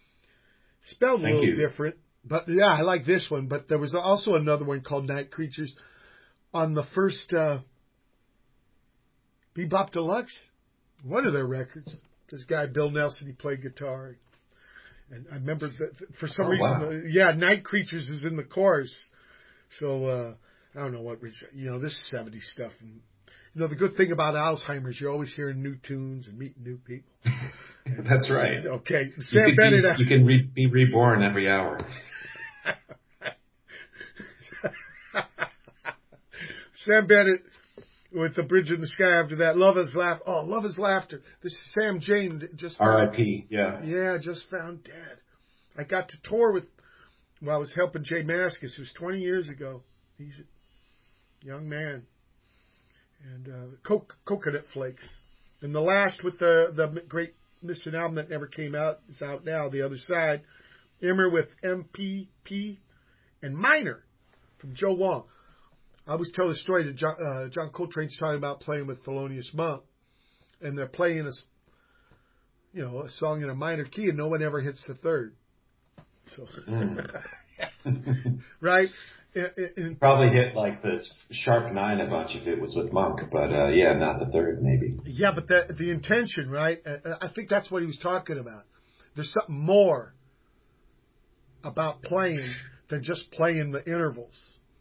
Spelled Thank a little you. different. But yeah, I like this one. But there was also another one called Night Creatures on the first uh, Bebop Deluxe. One of their records. This guy, Bill Nelson, he played guitar. And I remember that for some Oh, reason, wow. uh, yeah, Night Creatures is in the chorus. So, uh, I don't know what, you know, this is seventies stuff. And, you know, the good thing about Alzheimer's, you're always hearing new tunes and meeting new people. That's right. Okay. You Sam can, Bennett. be, you can re, be reborn every hour. Sam Bennett with The Bridge in the Sky after that. Love is Laughter. Oh, Love is Laughter. This is Sam Jane just R I P Yeah. Yeah, just found dead. I got to tour with, well, I was helping Jay Mascis. It was twenty years ago. He's a young man. And uh, Co- Coconut Flakes. And the last with the, the great missing album that never came out is out now, The Other Side. Immer with M P P and Minor from Joe Wong. I always tell the story that John, uh, John Coltrane's talking about playing with Thelonious Monk, and they're playing a, you know, a song in a minor key, and no one ever hits the third. So, Mm. right? And, and, Probably hit like the sharp nine a bunch if it was with Monk, but uh, yeah, not the third maybe. Yeah, but the the intention, right? I think that's what he was talking about. There's something more about playing than just playing the intervals.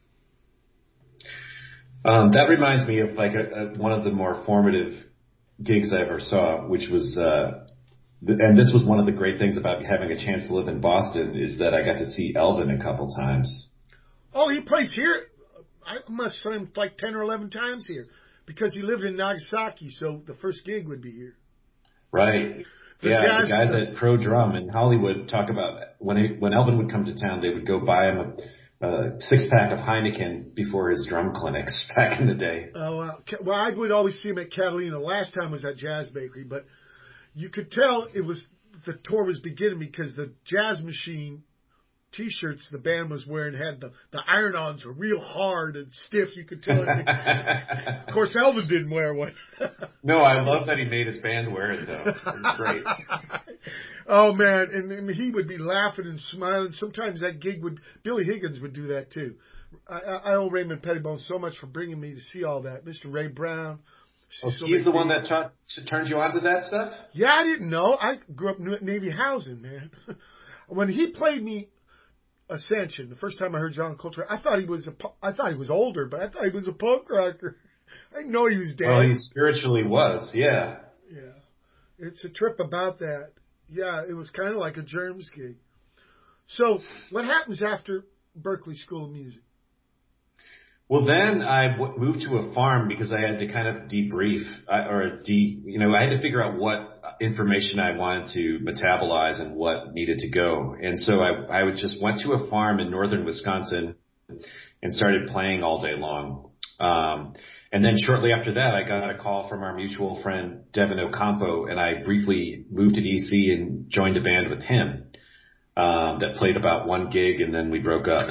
Um, that reminds me of like a, a, one of the more formative gigs I ever saw, which was, uh, th- and this was one of the great things about having a chance to live in Boston, is that I got to see Elvin a couple times. Oh, he plays here. I must have seen him like ten or eleven times here because he lived in Nagasaki, so the first gig would be here. Right. The yeah, jazz the guys club. at Pro Drum in Hollywood talk about when he, when Elvin would come to town, they would go buy him a Uh, six pack of Heineken before his drum clinics back in the day. Oh, wow. Well, I would always see him at Catalina. Last time was at Jazz Bakery, but you could tell it was the tour was beginning because the Jazz Machine T-shirts the band was wearing had the the iron-ons were real hard and stiff. You could tell. Of course, Elvin didn't wear one. No, I love that he made his band wear it though. It was great. Oh man, and, and he would be laughing and smiling. Sometimes that gig would Billy Higgins would do that too. I, I owe Raymond Pettibone so much for bringing me to see all that. Mister Ray Brown. Oh, so he's the one that taught, turned you on to that stuff? Yeah, I didn't know. I grew up in Navy housing, man. When he played me Ascension, the first time I heard John Coltrane, I thought he was a, I thought he was older, but I thought he was a punk rocker. I didn't know he was dead. Well, he spiritually was, yeah. Yeah, it's a trip about that. Yeah, it was kind of like a Germs gig. So, what happens after Berklee School of Music? Well, then I w- moved to a farm because I had to kind of debrief, I, or de, you know, I had to figure out what information I wanted to metabolize and what needed to go. And so I, I would just went to a farm in northern Wisconsin and started playing all day long. Um, and then shortly after that, I got a call from our mutual friend, Devin Ocampo, and I briefly moved to D C and joined a band with him, um, that played about one gig and then we broke up.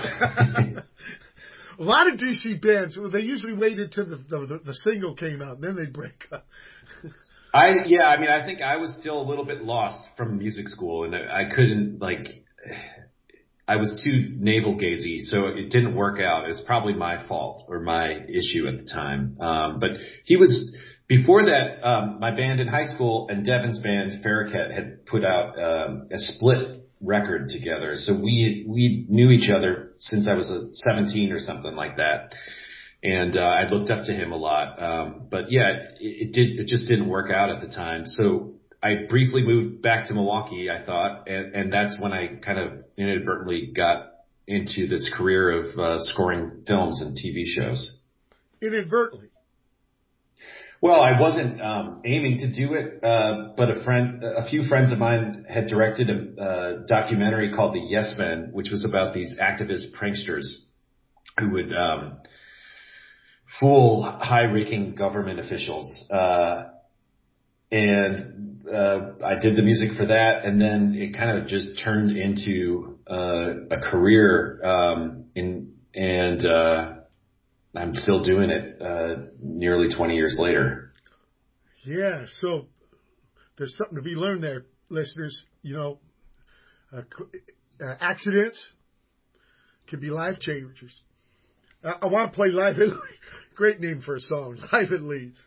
A lot of D C bands, they usually waited till the, the, the single came out and then they'd break up. I, yeah, I mean, I think I was still a little bit lost from music school and I couldn't like, I was too navel gazy, so it didn't work out. It was probably my fault or my issue at the time. Um, but he was, before that, um, my band in high school and Devin's band, Farragut, had put out um, a split record together. So we we knew each other since I was a seventeen or something like that. And uh, I looked up to him a lot. Um, but yeah, it, it did it just didn't work out at the time. So I briefly moved back to Milwaukee, I thought, and, and that's when I kind of inadvertently got into this career of uh, scoring films and T V shows. Inadvertently? Well, I wasn't um, aiming to do it, uh, but a friend, a few friends of mine had directed a uh, documentary called The Yes Men, which was about these activist pranksters who would um, fool high-ranking government officials. Uh, and uh, I did the music for that, and then it kind of just turned into uh, a career, um, in and. Uh, I'm still doing it uh, nearly twenty years later. Yeah, so there's something to be learned there, listeners. You know, uh, uh, accidents can be life changers. I, I want to play Live at Leeds. Great name for a song, Live at Leeds.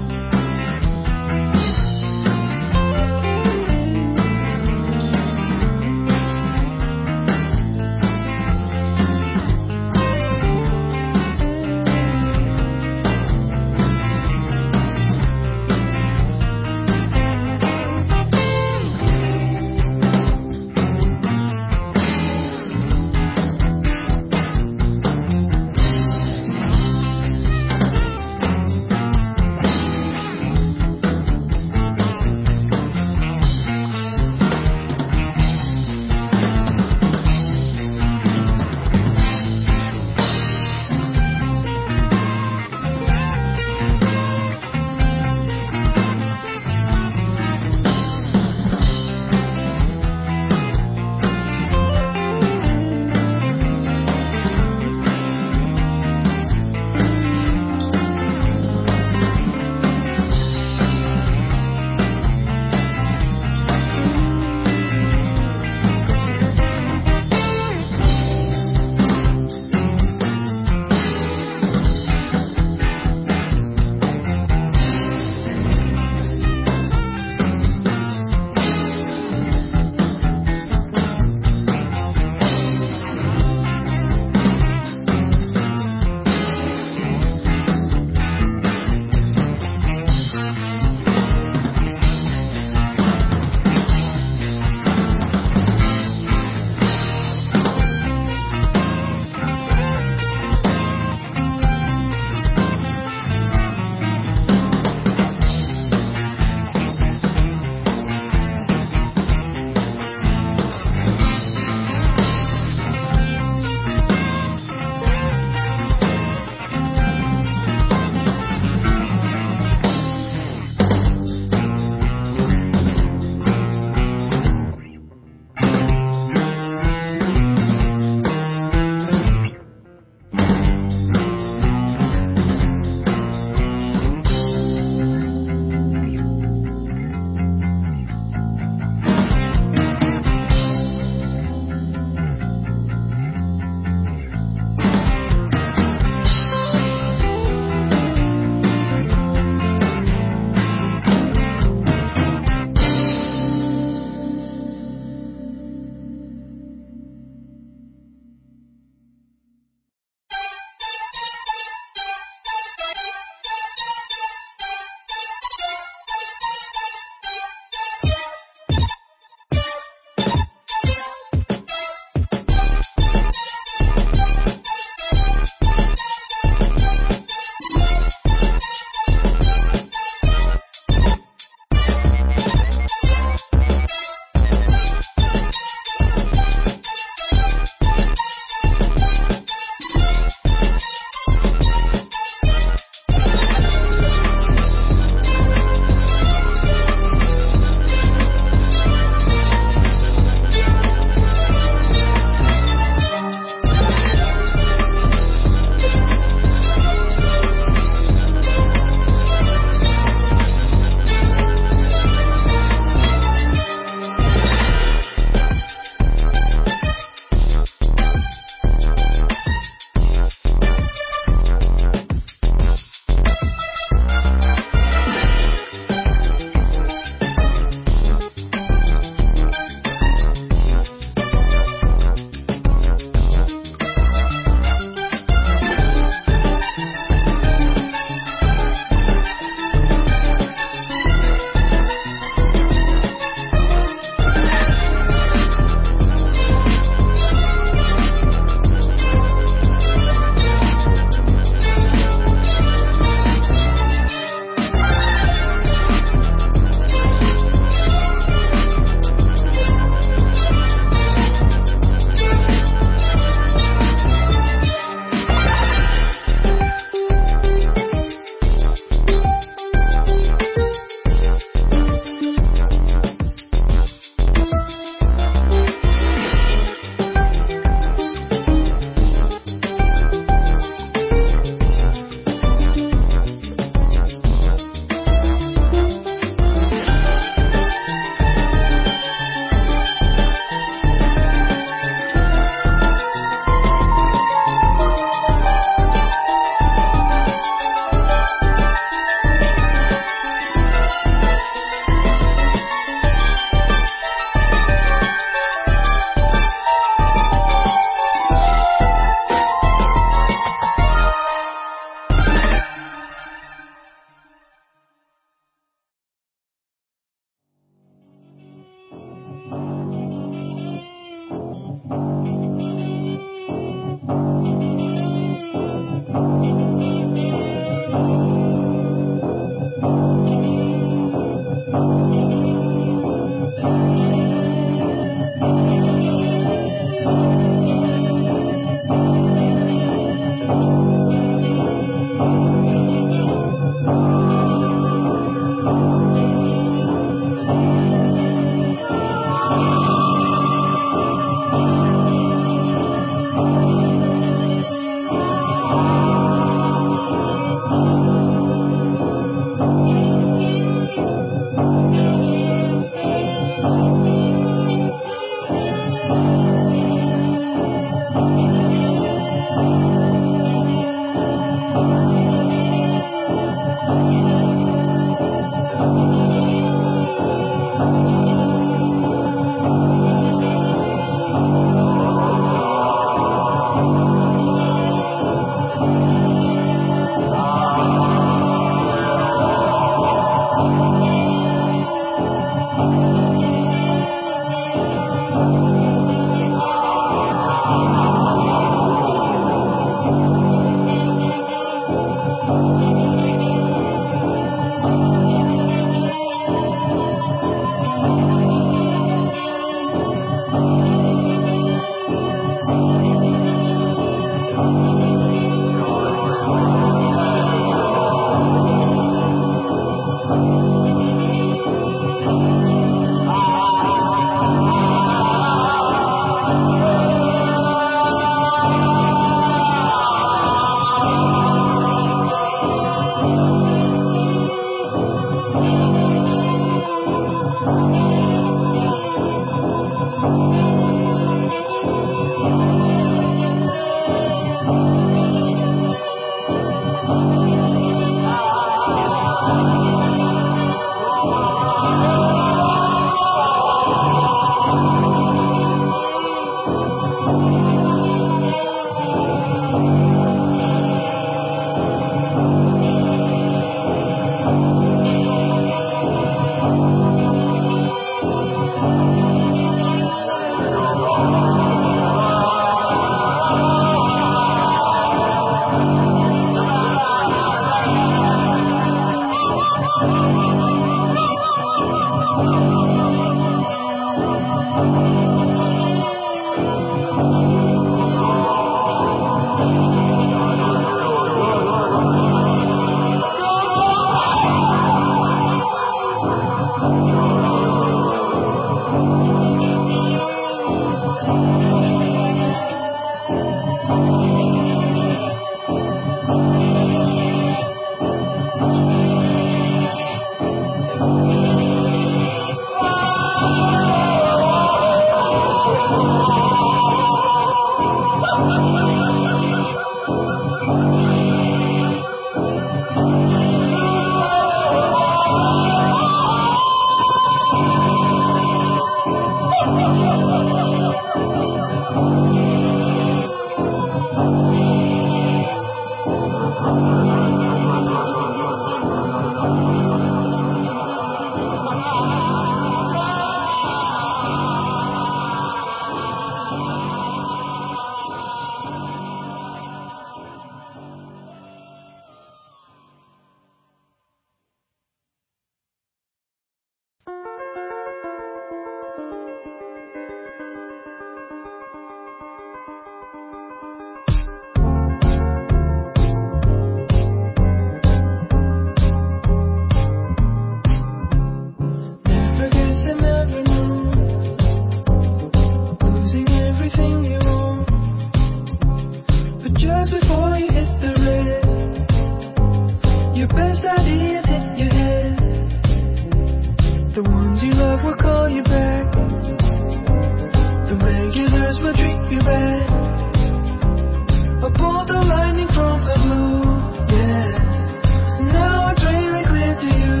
love will call you back. The regulars will treat you bad. I pulled the lightning from the blue, yeah. Now it's really clear to you.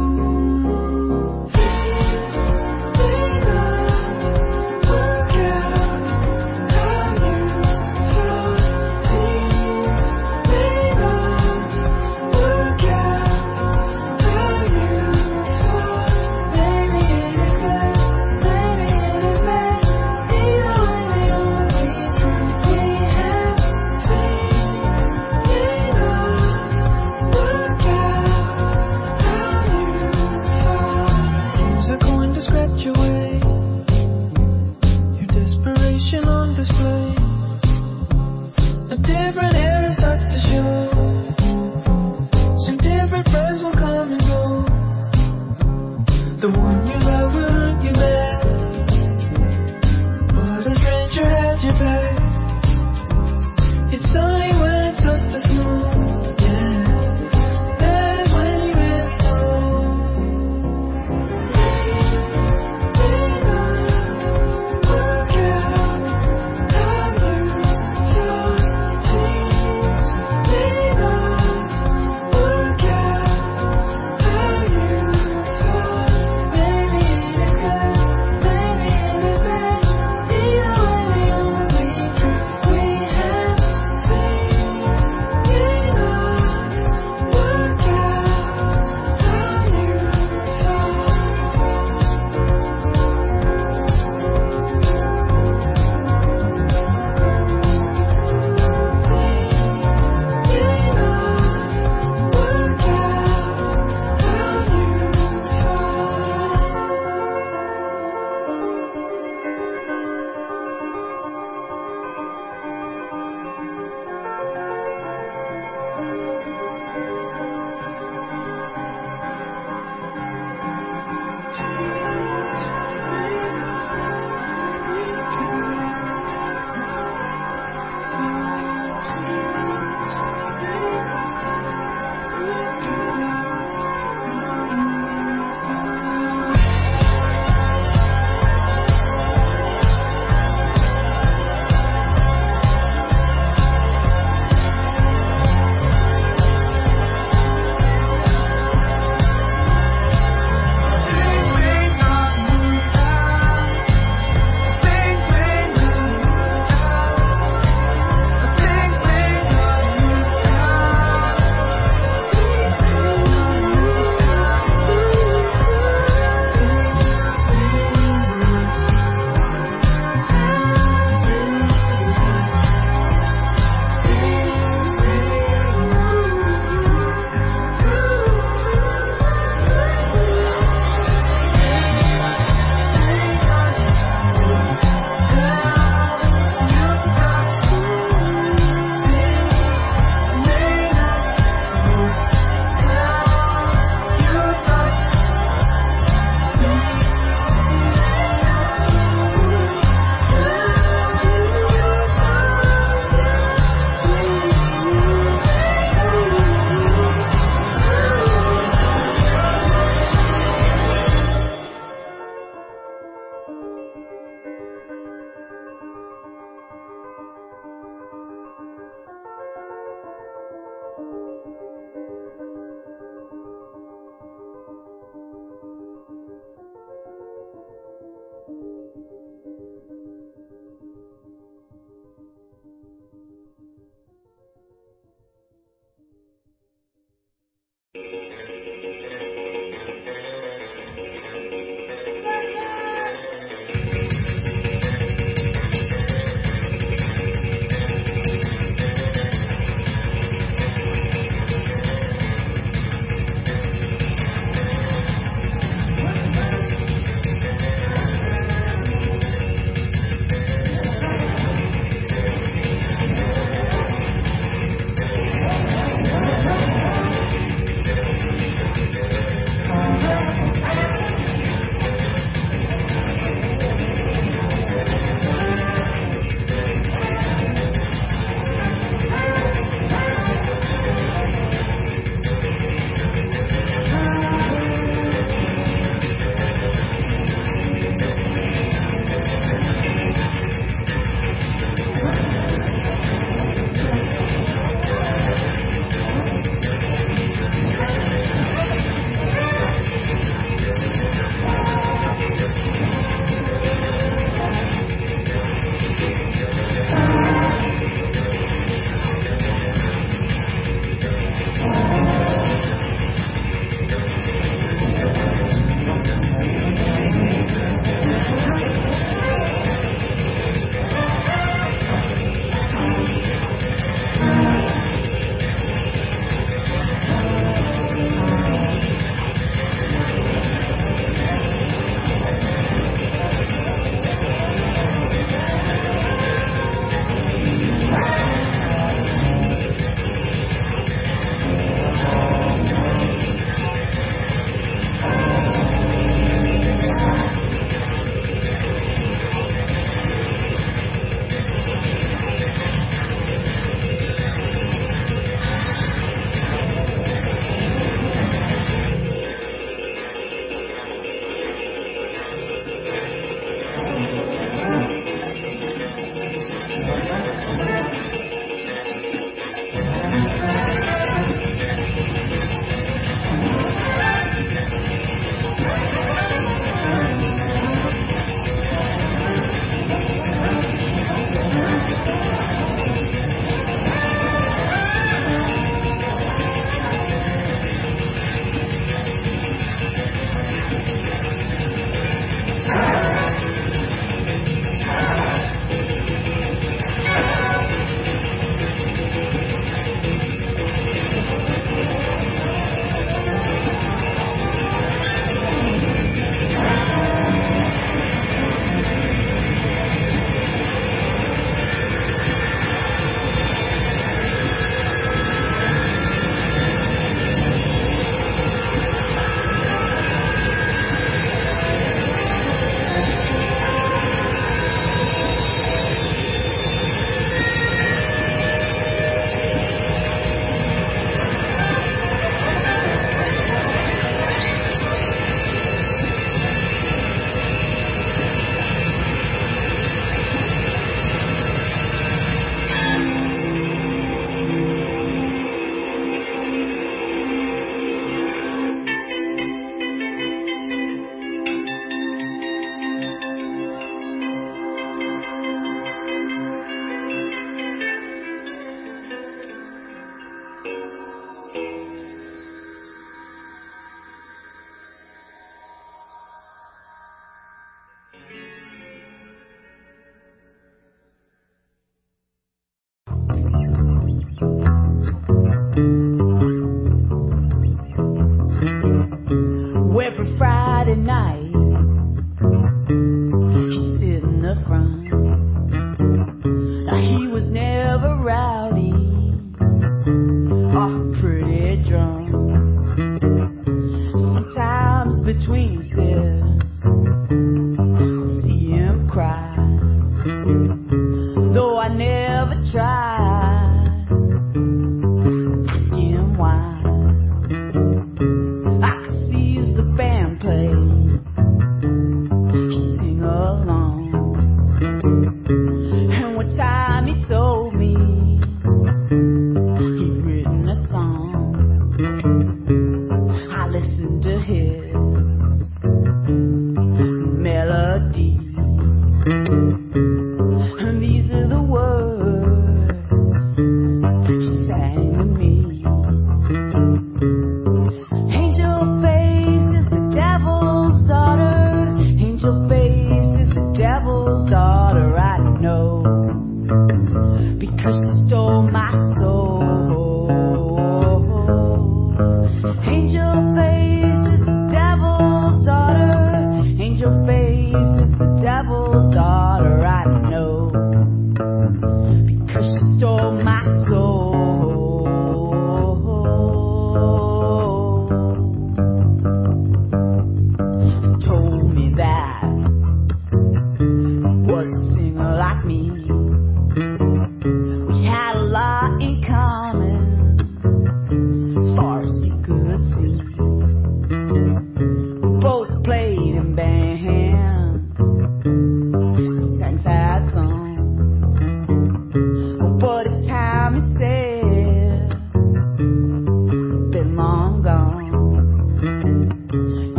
Things may not work out how you thought. Things may not work out how you thought. Maybe it is good, maybe it is bad. Either way they all be true. We have things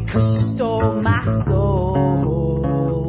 because you stole my soul.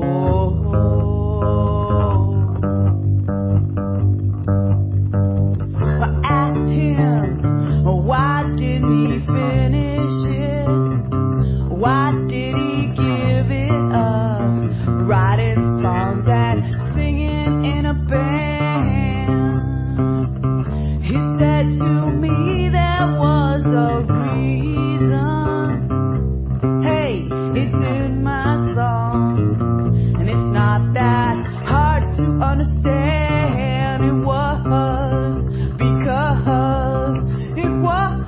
I asked him, why didn't he finish it? Why did he give it up? Writing songs and singing in a band. He said to me there was a reason. Hey, it's in my song, and it's not that hard to understand. It was because, it was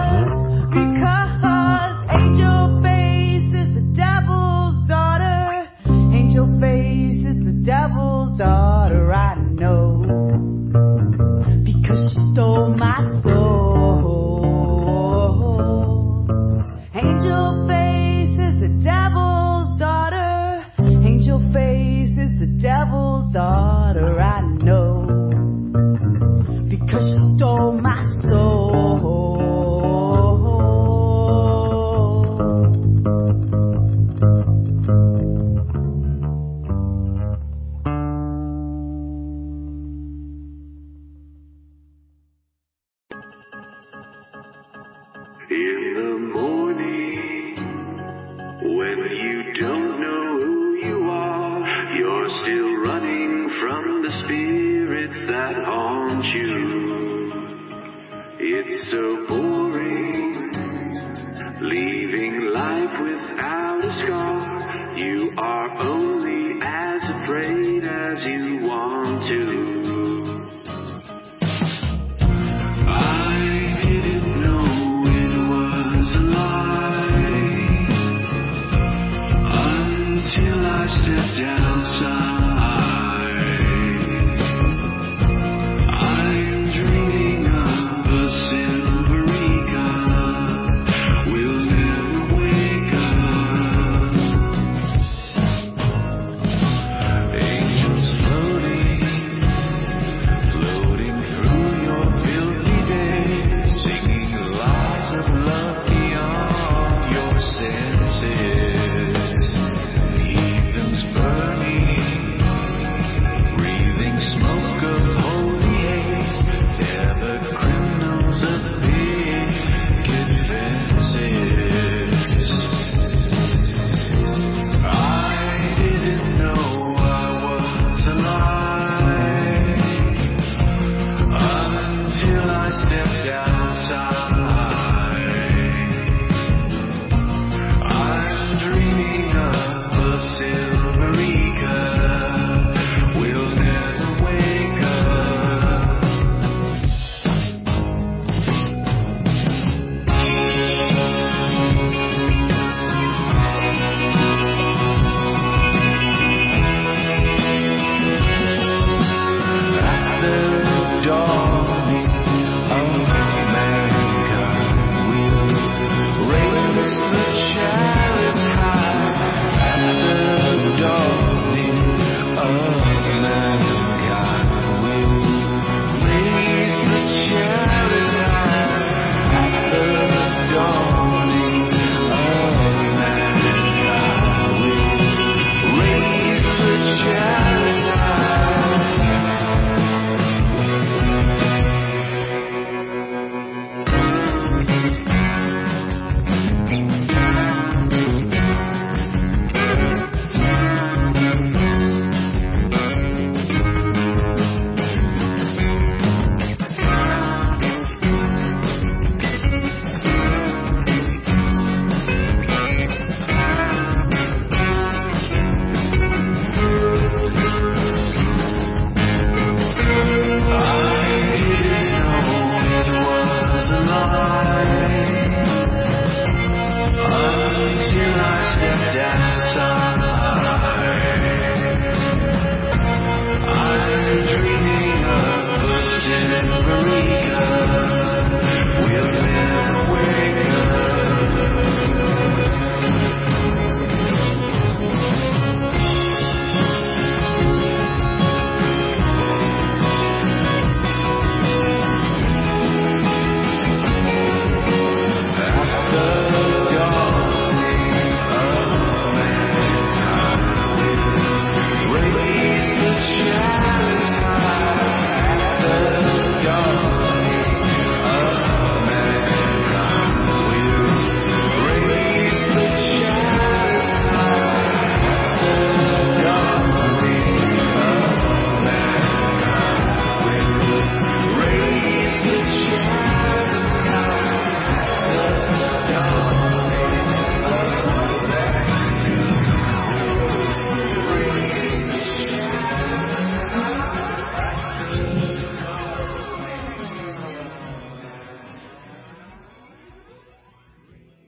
because Angel Face is the devil's daughter. Angel Face is the devil's daughter, I know, because she stole my soul. Angel Face is the devil's daughter. Angel Face is the devil's daughter, I know, because she stole my soul. In the morning, when you don't know who you are, you're still running from the spirits that haunt you. It's so boring, leaving life without a scar. You are only as afraid as you want to. I didn't know it was a lie until I stepped outside. I'm dreaming of a silver gun. We'll never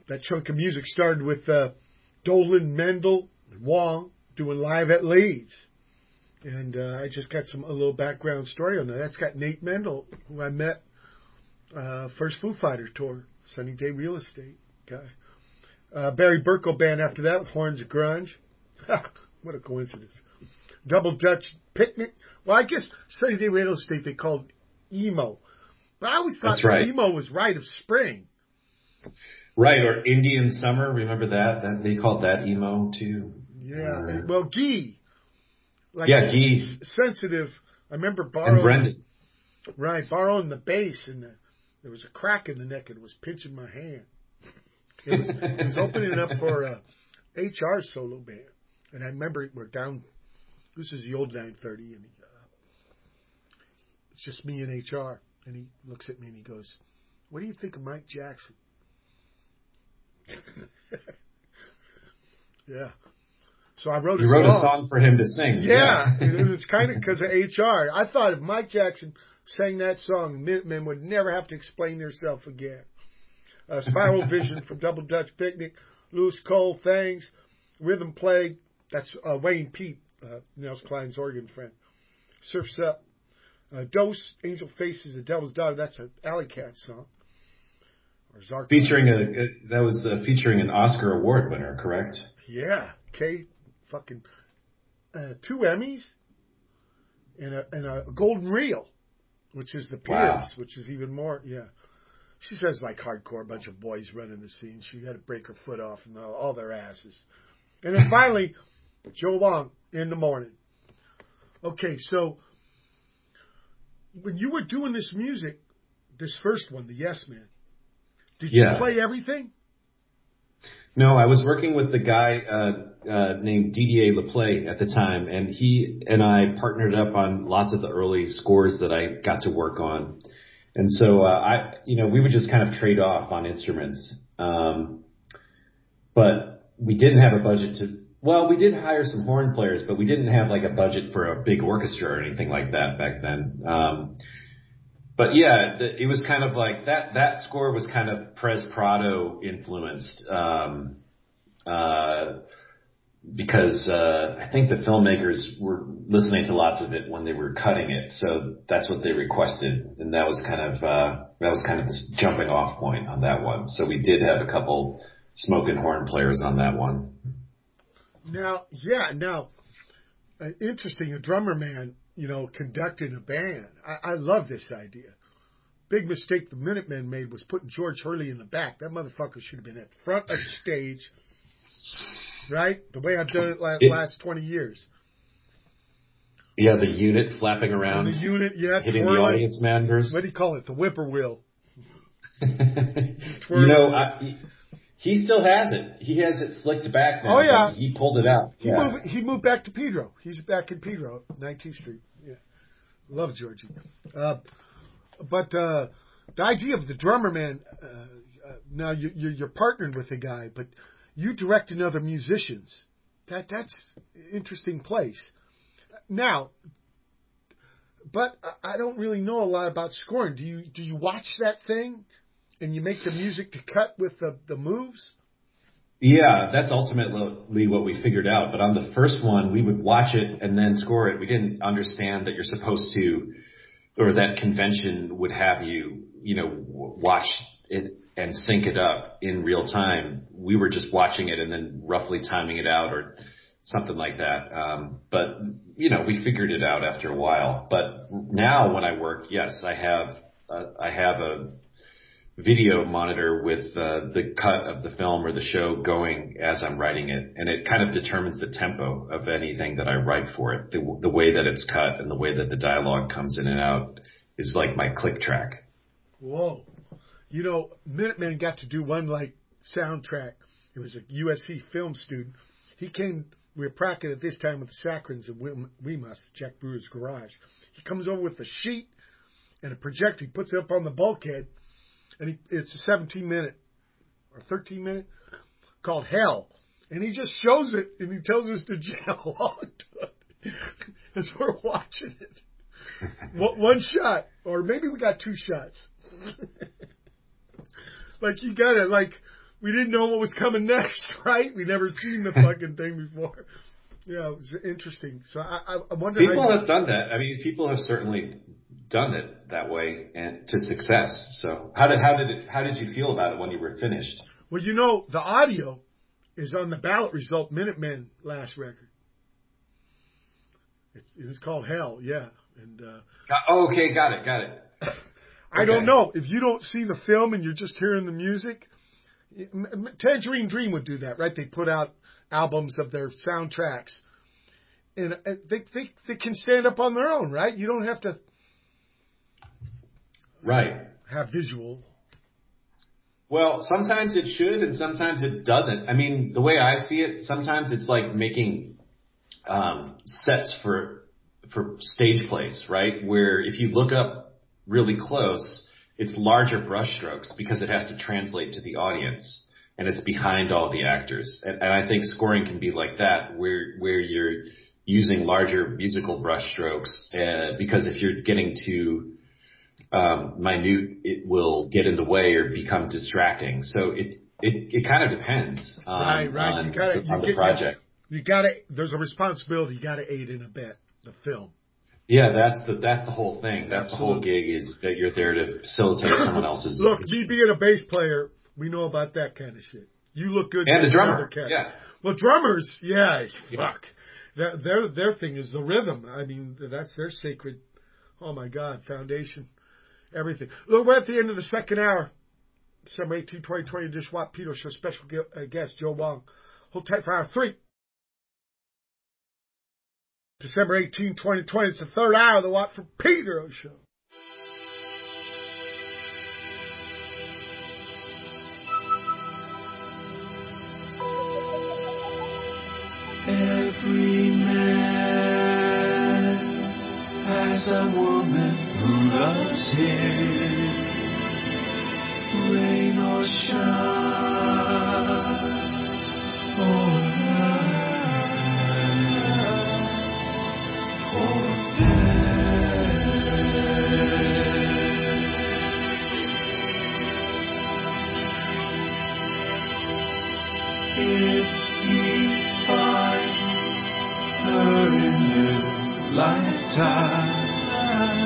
that chunk of music started with uh, Dolan, Mendel, and Wong doing Live at Leeds. And uh, I just got some a little background story on that. That's got Nate Mendel, who I met uh, first Foo Fighters tour, Sunny Day Real Estate guy. Uh, Barry Burkle band after that with Horns of Grunge. What a coincidence. Double Dutch Picnic. Well, I guess Sunny Day Real Estate they called emo. But I always thought right. emo was Rite of Spring. Right, or Indian Summer. Remember that? That they called that emo too. Yeah. Uh, Well, Guy. Like yeah, Guy's. Sensitive. I remember And borrowing. Brendan. Right, borrowing the bass, and the, there was a crack in the neck, and it was pinching my hand. It was, it was opening up for uh, H R's solo band. And I remember we're down, this is the old nine thirty, and he, uh, it's just me and H R. And he looks at me and he goes, "What do you think of Mike Jackson?" Yeah. So I wrote a you song. wrote a song for him to sing. Yeah, yeah. and it's kind of because of H R. I thought if Mike Jackson sang that song, Minutemen would never have to explain themselves again. Uh, Spiral Vision from Double Dutch Picnic, Lewis Cole, Thangs, Rhythm Plague, that's uh, Wayne Pete, uh, Nels Klein's organ friend. Surf's Up, uh, Dose, Angel Faces, The Devil's Daughter, that's an Alley Cat song. Or Zark. Featuring a, a that was uh, featuring an Oscar award winner, correct? Yeah, Kay, fucking uh, two Emmys and a and a golden reel, which is the Pierce, Wow. which is even more. Yeah, she says like hardcore, a bunch of boys running the scene. She had to break her foot off and all, all their asses. And then finally, Joe Wong, In the Morning. Okay, so when you were doing this music, this first one, the Yes Man, did you Yeah. play everything? No, I was working with the guy uh, uh, named Didier Laplay at the time, and he and I partnered up on lots of the early scores that I got to work on. And so uh, I, you know, we would just kind of trade off on instruments. Um, but we didn't have a budget to. Well, we did hire some horn players, but we didn't have like a budget for a big orchestra or anything like that back then. Um, But yeah, the, it was kind of like that, that score was kind of Perez Prado influenced, um, uh, because, uh, I think the filmmakers were listening to lots of it when they were cutting it. So that's what they requested. And that was kind of, uh, that was kind of the jumping off point on that one. So we did have a couple smoking horn players on that one. Now, yeah, now, uh, interesting, a drummer man, you know, conducting a band. I, I love this idea. Big mistake the Minutemen made was putting George Hurley in the back. That motherfucker should have been at the front of the stage, right? The way I've done it last, It, last twenty years. Yeah, the unit flapping around, And the unit, yeah, hitting twirling. the audience members. What do you call it? The whippoorwill. You know, I, he still has it. He has it slicked back now. Oh, yeah. He pulled it out. He, yeah. moved, he moved back to Pedro. He's back in Pedro, nineteenth Street. Yeah. Love Georgie. Uh, but uh, the idea of the drummer man, uh, uh, now you, you're, you're partnered with a guy, but you directing other musicians. That That's an interesting place. Now, but I don't really know a lot about scoring. Do you do you watch that thing and you make the music to cut with the, the moves? Yeah, that's ultimately what we figured out. But on the first one, we would watch it and then score it. We didn't understand that you're supposed to, or that convention would have you, you know, watch it and sync it up in real time. We were just watching it and then roughly timing it out or something like that. Um, but, you know, we figured it out after a while. But now when I work, yes, I have, uh, I have a video monitor with uh, the cut of the film or the show going as I'm writing it. And it kind of determines the tempo of anything that I write for it. The, the way that it's cut and the way that the dialogue comes in and out is like my click track. Whoa. You know, Minutemen got to do one like soundtrack. It was a U S C film student. He came, we were practicing at this time with the Saccharins in Weemus, Jack Brewer's garage. He comes over with a sheet and a projector. He puts it up on the bulkhead. And he, it's a seventeen minute or thirteen minute called Hell. And he just shows it and he tells us to jail on it as we're watching it. one, one shot, or maybe we got two shots. Like you got to like we didn't know what was coming next, right? We never seen the fucking thing before. Yeah, it was interesting. So I, I, I wonder. People how you, have done that. I mean, people have certainly done it that way and to success. So how did how did it how did you feel about it when you were finished? Well, you know, the audio is on the ballot result Minutemen last record. It, it was called Hell, yeah. And uh, oh, okay, got it, got it. I don't know if you don't see the film and you're just hearing the music. Tangerine Dream would do that, right? They put out albums of their soundtracks, and they they they can stand up on their own, right? You don't have to, right, have visual. Well, sometimes it should, and sometimes it doesn't. I mean, the way I see it, sometimes it's like making um, sets for for stage plays, right? Where if you look up really close, it's larger brushstrokes because it has to translate to the audience, and it's behind all the actors. And, and I think scoring can be like that, where where you're using larger musical brushstrokes, uh, because if you're getting too um, minute, it will get in the way or become distracting. So it it, it kind of depends on, right, right. on, you gotta, the, on you the get, project. You, you gotta. There's a responsibility. You gotta aid and abet the film. Yeah, that's the that's the whole thing. That's Absolutely. the whole gig, is that you're there to facilitate someone else's. Look, me being a bass player, we know about that kind of shit. You look good. And the drummer, cat. yeah. Well, drummers, yeah, Yeah. fuck. That, their their thing is the rhythm. I mean, that's their sacred. Oh my God, foundation, everything. Look, we're at the end of the second hour. December eighteenth, twenty twenty, Dish Watt Peter Show. Special guest Joe Wong. Hold tight for hour three. December eighteenth, twenty twenty. It's the third hour of the Watt from Peter Show. Every man has a woman who loves him, rain or shine, or night, or day. If he finds her in this lifetime,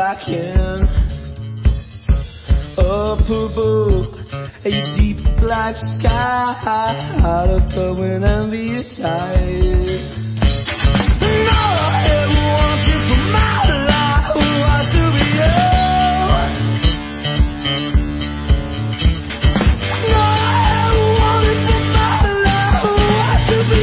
I can. Up above a deep black sky, out of the wind envious eyes. And all I ever wanted for my life was to be yours. And all I ever wanted for my life was to be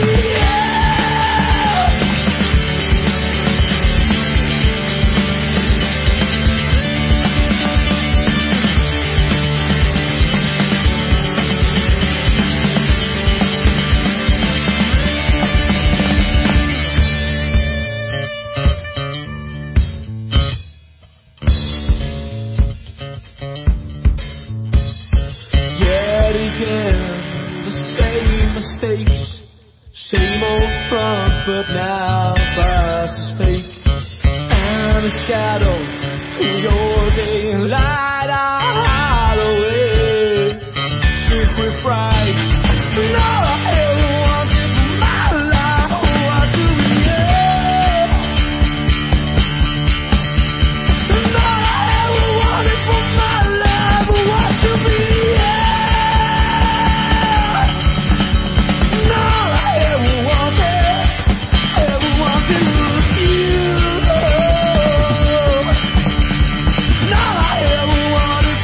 same old front, but now the glass is fake. And the shadow in your daylight I hide away. Sick with fright, and all I ever wanted for my life was to be yours. And all I ever wanted for my life was to be yours. All I ever wanted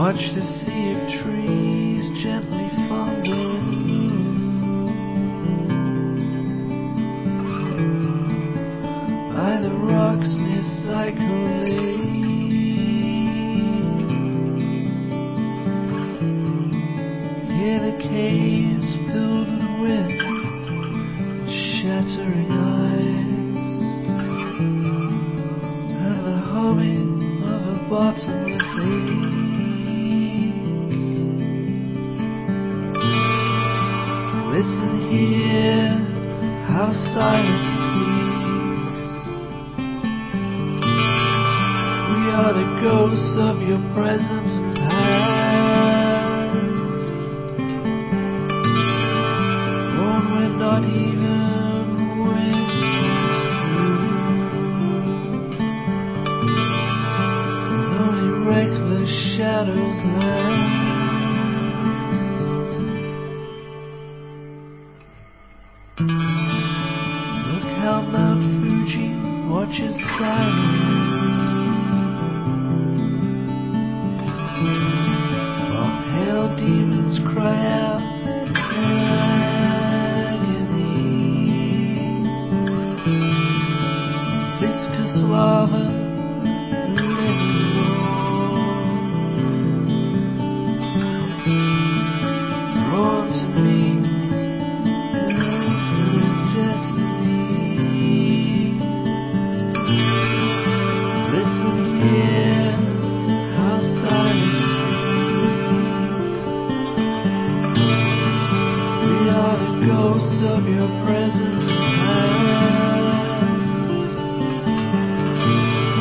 Watch the sea of trees gently fondle by the rocks near Psycho Lake. Hear the caves filled with wind, shattering ice, and the humming of a bottomless lake. Listen here, how silence speaks. We are the ghosts of your present and past. Born when not even winds through, only reckless shadows last. Look how Mount Fuji watches silent, while pale demons cry out in agony. Viscous lava, living raw, drawn to me. Of your presence and past.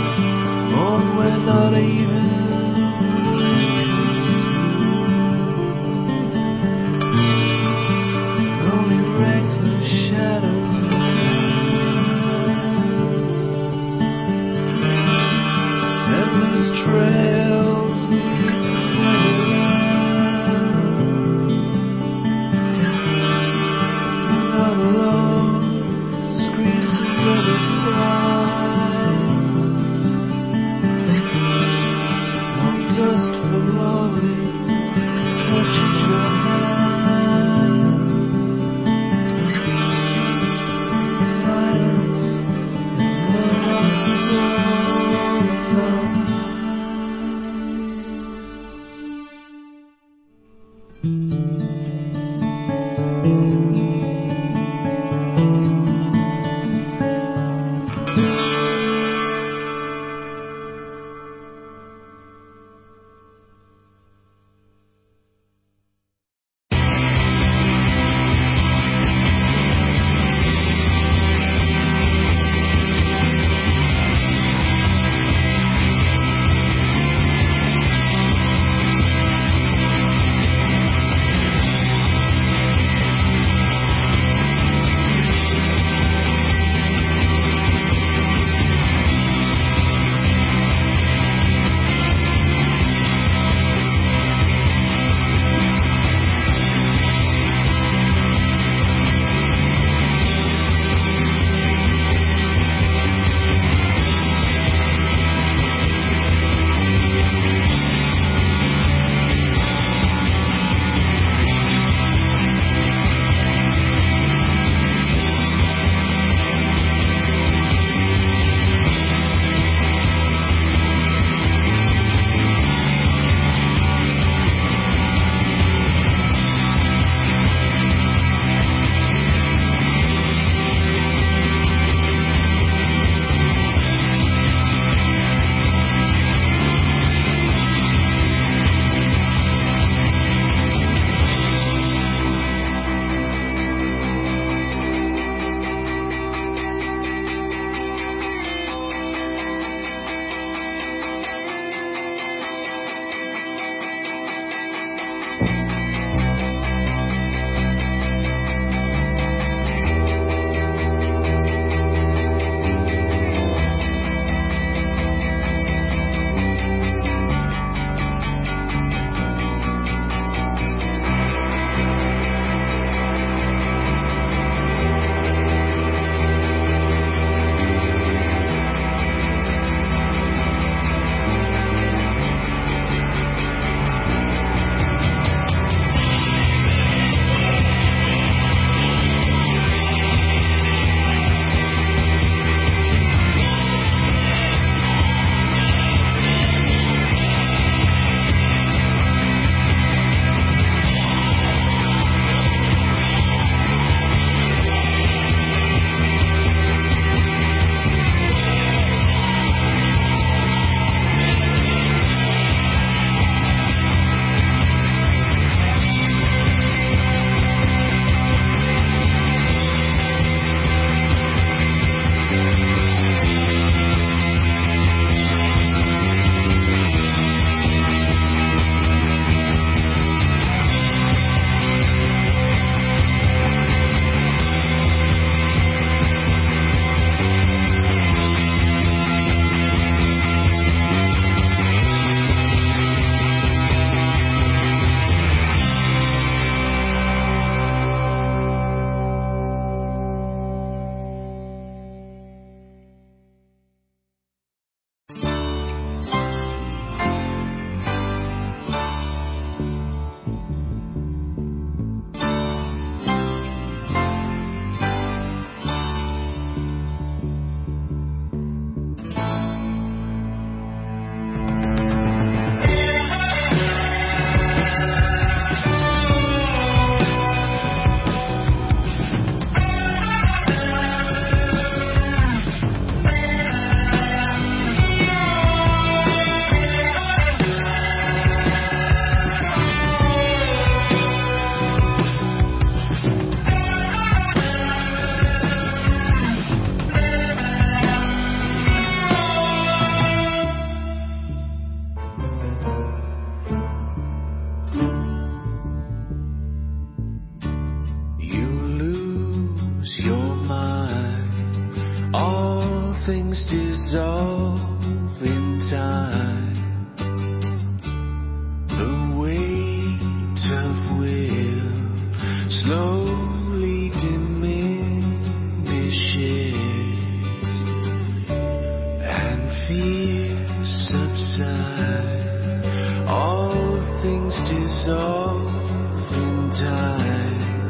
things dissolve in time. The weight of will slowly diminishes and fear subsides. All things dissolve in time.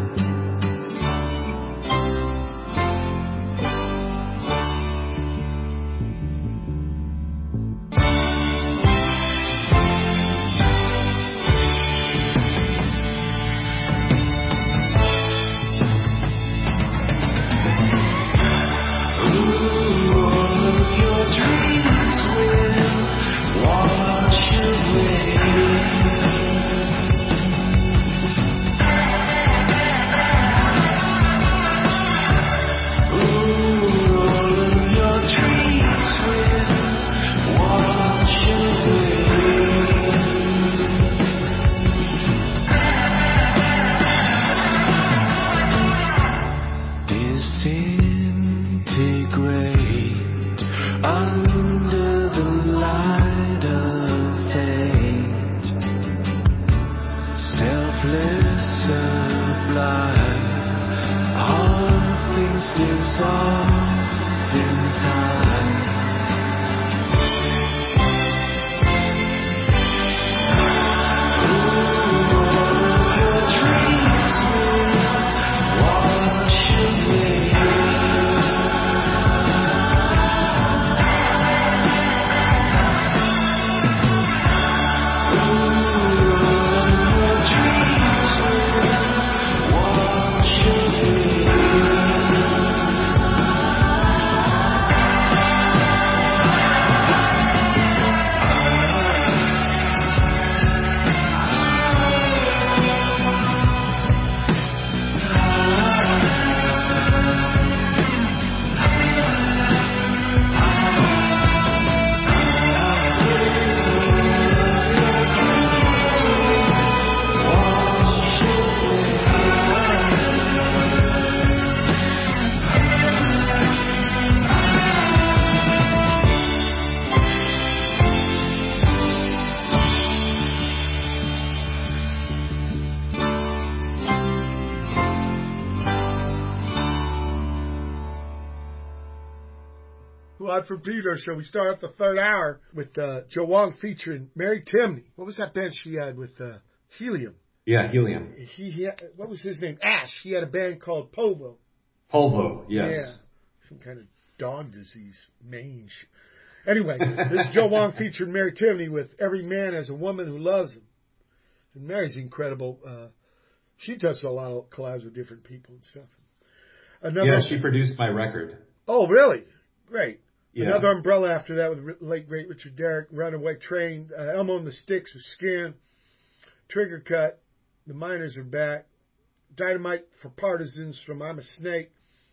Watt from Pedro Show. We start off the third hour with uh, Joe Wong featuring Mary Timney. What was that band she had with uh, Helium? Yeah, Helium. He, he had, what was his name? Ash. He had a band called Polvo. Polvo, yes. Yeah, some kind of dog disease, mange. Anyway, this is Joe Wong featuring Mary Timney with Every Man Has a Woman Who Loves Him. And Mary's incredible. Uh, she does a lot of collabs with different people and stuff. Another, yeah, she produced my record. Oh, really? Great. Yeah. Another umbrella after that with late great Richard Derrick, Runaway Train, uh, Elmo and the Sticks with Skin, Trigger Cut, The Miners Are Back, Dynamite for Partisans from I'm a Snake,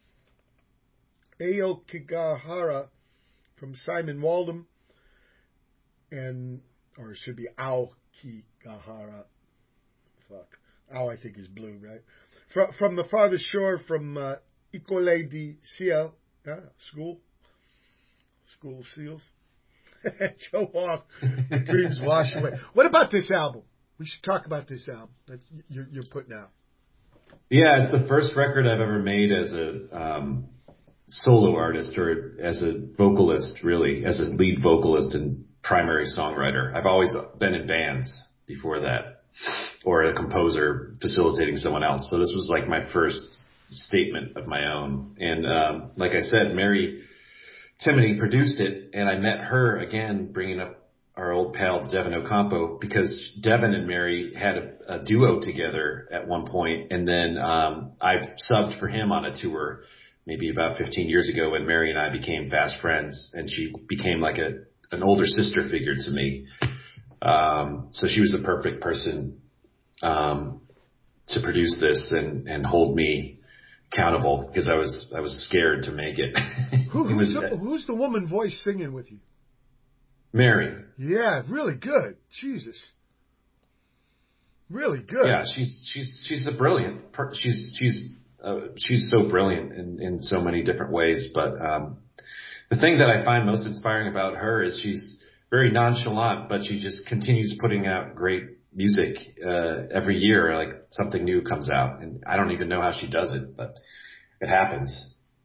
Ao Kigahara from Simon Waldem, and, or it should be Ao Kigahara. Fuck. Ao, I think, is blue, right? From, from the Farthest Shore from uh, Ecole de Ciel, uh, school. School Seals. Joe Wong, Dreams Wash Away. What about this album? We should talk about this album that you're, you're putting out. Yeah, it's the first record I've ever made as a um, solo artist or as a vocalist, really, as a lead vocalist and primary songwriter. I've always been in bands before that, or a composer facilitating someone else. So this was like my first statement of my own. And um, like I said, Mary Timney produced it, and I met her again, bringing up our old pal Devin Ocampo, because Devin and Mary had a, a duo together at one point, and then um, I subbed for him on a tour maybe about fifteen years ago when Mary and I became fast friends, and she became like a an older sister figure to me. Um, so she was the perfect person um, to produce this and, and hold me accountable, because I was I was scared to make it. Who, it who's, was, the, who's the woman voice singing with you? Mary. Yeah, really good. Jesus, really good. Yeah, she's she's she's a brilliant. Per, she's she's uh, she's so brilliant in, in so many different ways. But um, the thing that I find most inspiring about her is she's very nonchalant, but she just continues putting out great music uh, every year. Like something new comes out, and I don't even know how she does it, but it happens.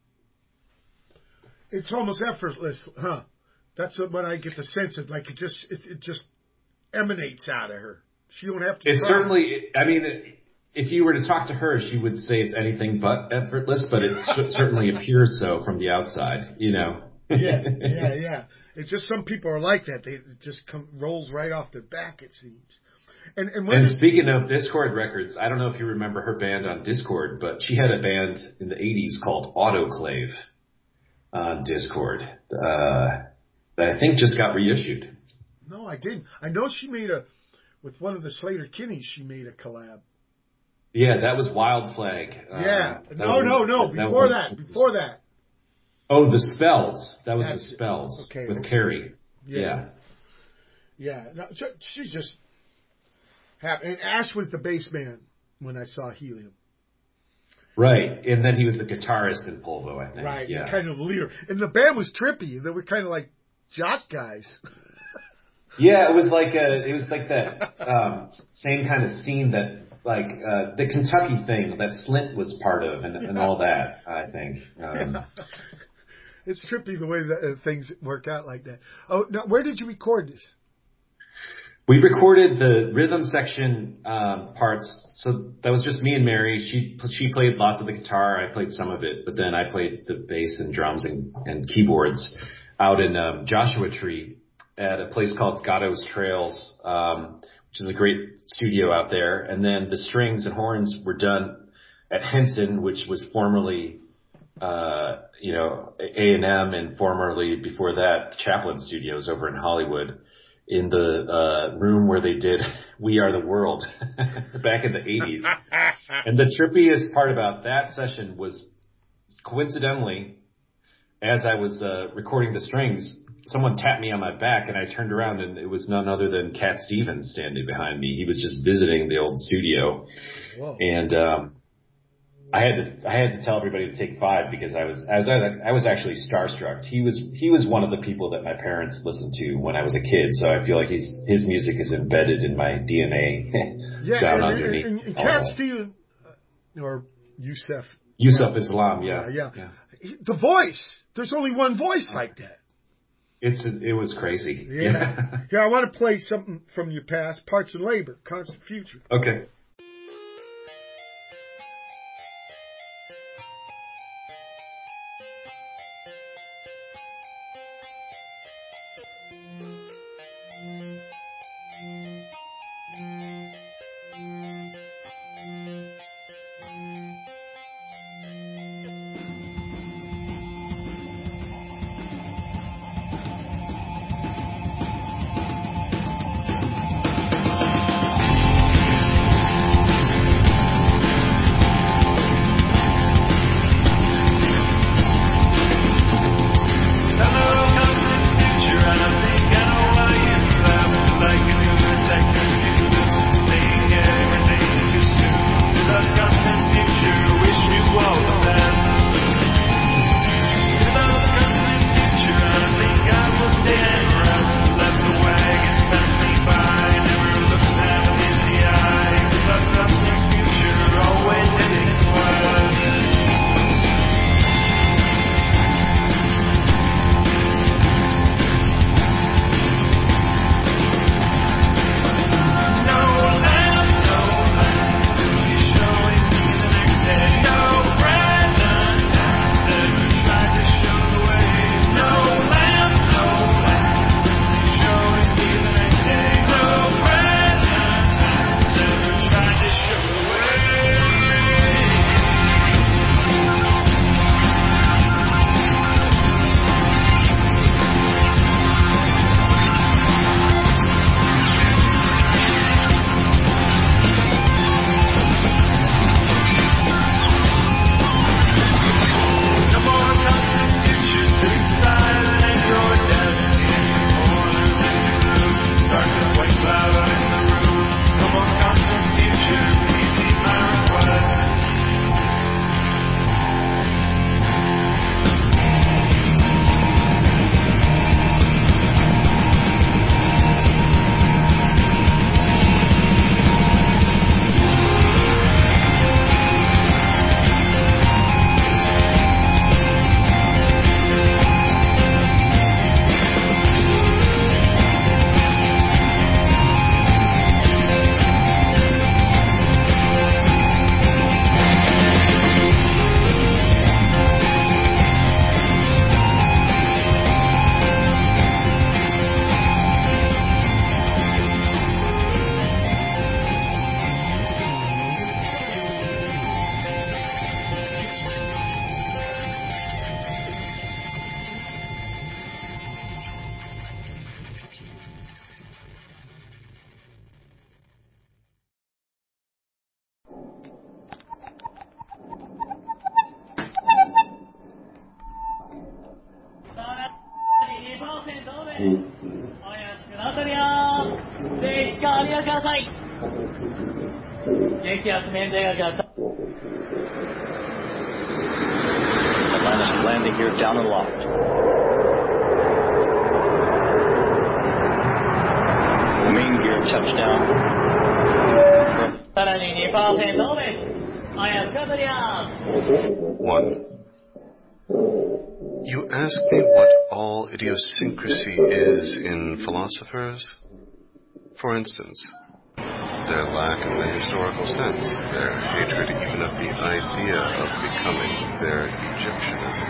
It's almost effortless, huh? That's what I get the sense of. Like it just, it, it just emanates out of her. She don't have to. It try. certainly. I mean, if you were to talk to her, she would say it's anything but effortless, but it certainly appears so from the outside. You know. yeah, yeah, yeah. It's just some people are like that. They it just come, rolls right off their back. It seems. And and, when and did, speaking of Dischord Records, I don't know if you remember her band on Dischord, but she had a band in the eighties called Autoclave on Dischord uh, that I think just got reissued. No, I didn't. I know she made a with one of the Slater Kinneys. She made a collab. Yeah, that was Wild Flag. Yeah. Um, no, was, no, no. that Before that. that. Before that. Oh, the Spells. That was That's the Spells it. Okay, with okay. Carrie. Yeah. Yeah. Yeah. No, she's just happy. And Ash was the bass man when I saw Helium. Right. And then he was the guitarist in Polvo, I think. Right. Yeah. Kind of the leader. And the band was trippy. They were kind of like jock guys. Yeah, it was like a, it was like that um, same kind of scene that like uh, the Kentucky thing that Slint was part of and, and all that, I think. Um, yeah. It's trippy the way that uh, things work out like that. Oh, now where did you record this? We recorded the rhythm section um, parts, so that was just me and Mary. She she played lots of the guitar, I played some of it, but then I played the bass and drums and, and keyboards out in um, Joshua Tree at a place called Gatto's Trails, um, which is a great studio out there. And then the strings and horns were done at Henson, which was formerly, uh, you know, A and M, and formerly before that Chaplin Studios over in Hollywood, in the uh, room where they did We Are the World back in the eighties. And the trippiest part about that session was, coincidentally, as I was uh, recording the strings, someone tapped me on my back, and I turned around, and it was none other than Cat Stevens standing behind me. He was just visiting the old studio. Whoa. And um, I had to I had to tell everybody to take five because I was I was I was actually starstruck. He was he was one of the people that my parents listened to when I was a kid, so I feel like he's his music is embedded in my D N A. Yeah, down and, underneath. And, and Cat Stevens or Yusef Yusuf Islam, yeah. yeah, yeah. yeah. The voice. There's only one voice like that. It's it was crazy. Yeah. yeah. yeah, I want to play something from your past, Parts and Labor, Constant Future. Okay. ナトリアぜひご利用ください。激アツ免税額が Atlantis landing here down and locked. Main gear touchdown. さらに にパーセント オフです。アヤスカトリア One. You ask me what all idiosyncrasy is in philosophers? For instance, their lack of the historical sense, their hatred even of the idea of becoming their Egyptianism.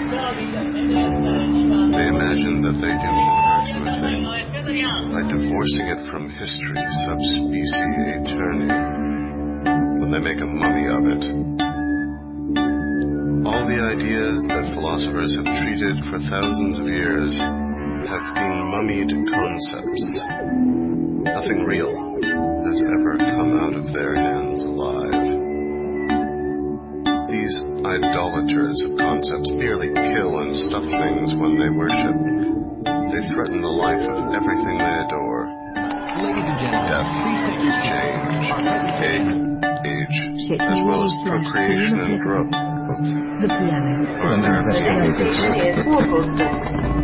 They imagine that they do honor to a thing by divorcing it from history sub specie aeterni, when they make a mummy of it. All the ideas that philosophers have treated for thousands of years have been mummied concepts. Nothing real has ever come out of their hands alive. These idolaters of concepts merely kill and stuff things when they worship. They threaten the life of everything they adore. Ladies and gentlemen, Death, please take your seats. change, Our presentation. age, age, as well as procreation and growth. The piano. Are there The station is Warhol.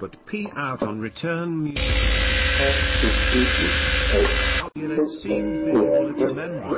but pee out on return. Yet it seemed visual, it's remembered.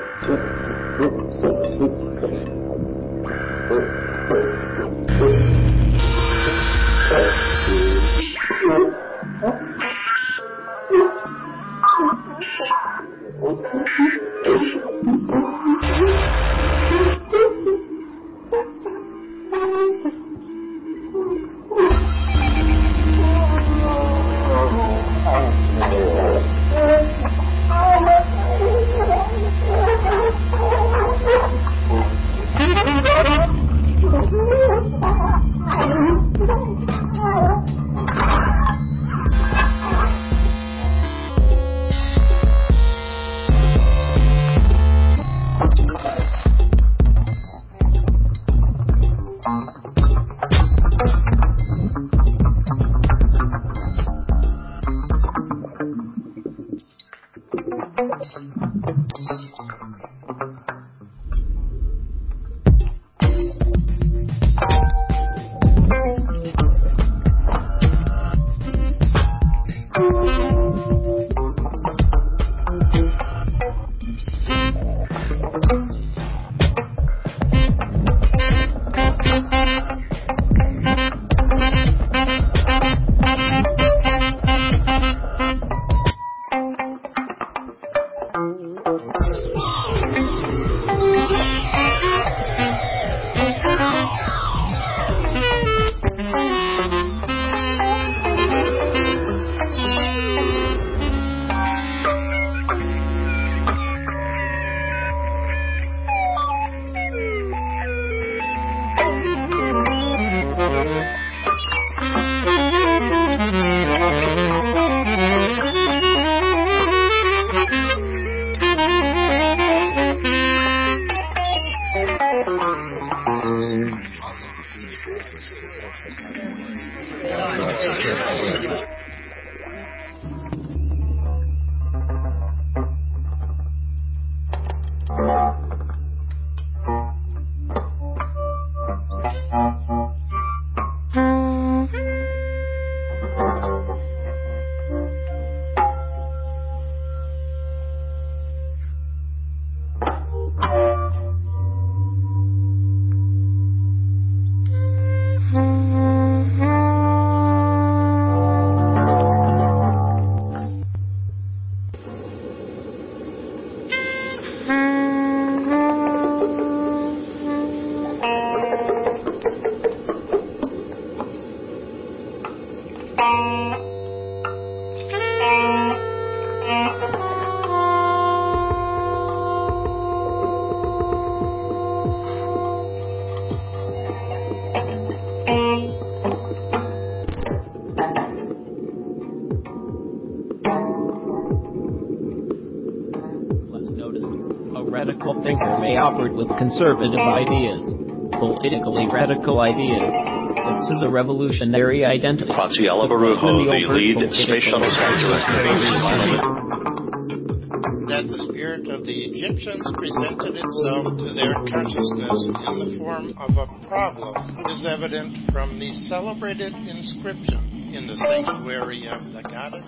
Radical thinker may operate with conservative ideas, politically radical ideas. This is a revolutionary identity. Fatsiala Barujo, the lead space shuttle scientist. That the spirit of the Egyptians presented itself to their consciousness in the form of a problem is evident from the celebrated inscription in the sanctuary of the goddess.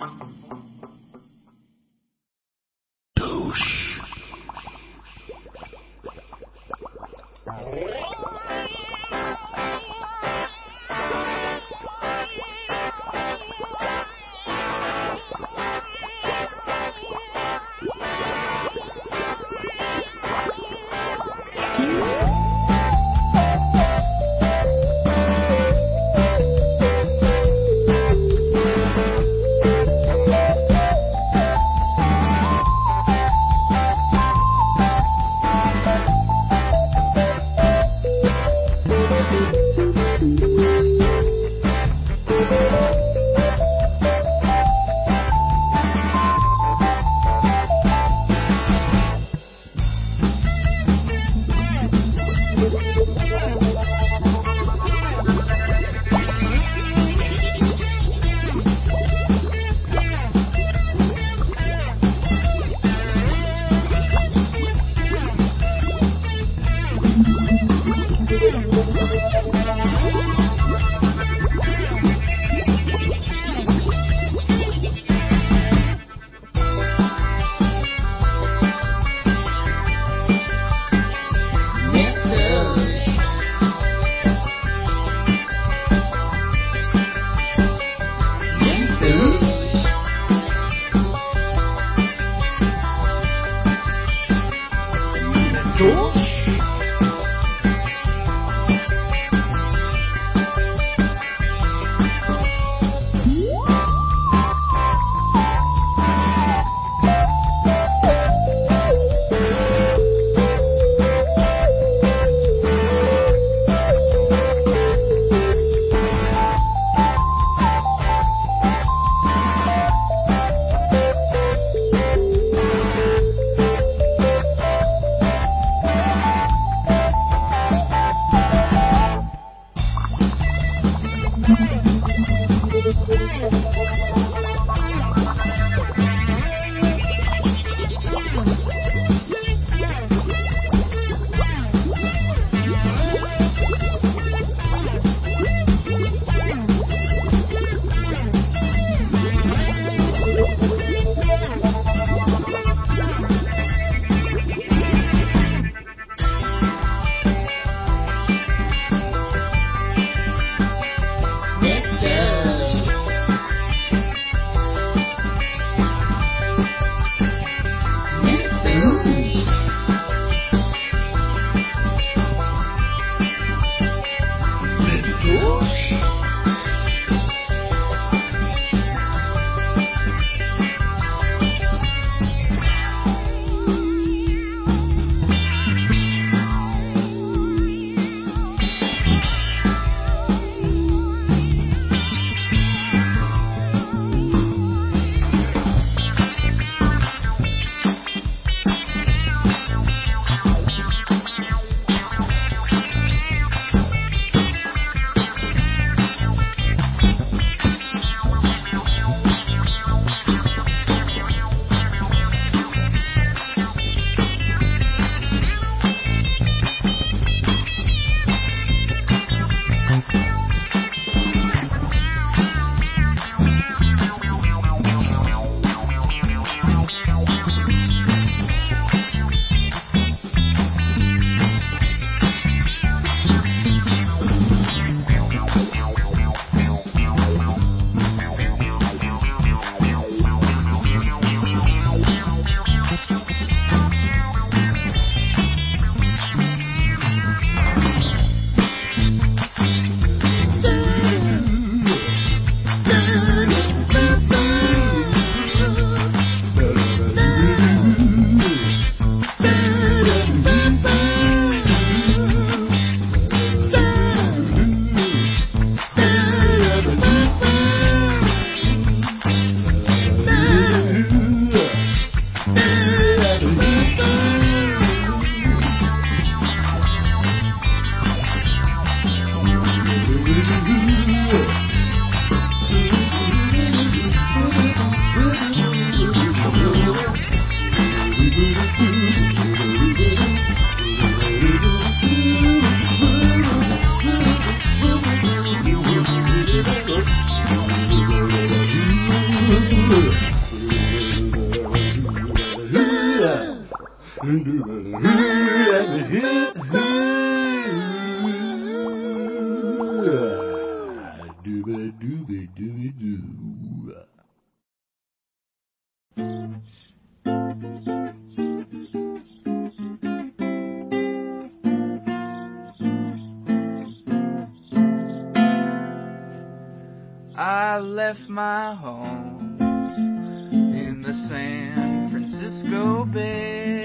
left my home in the San Francisco Bay,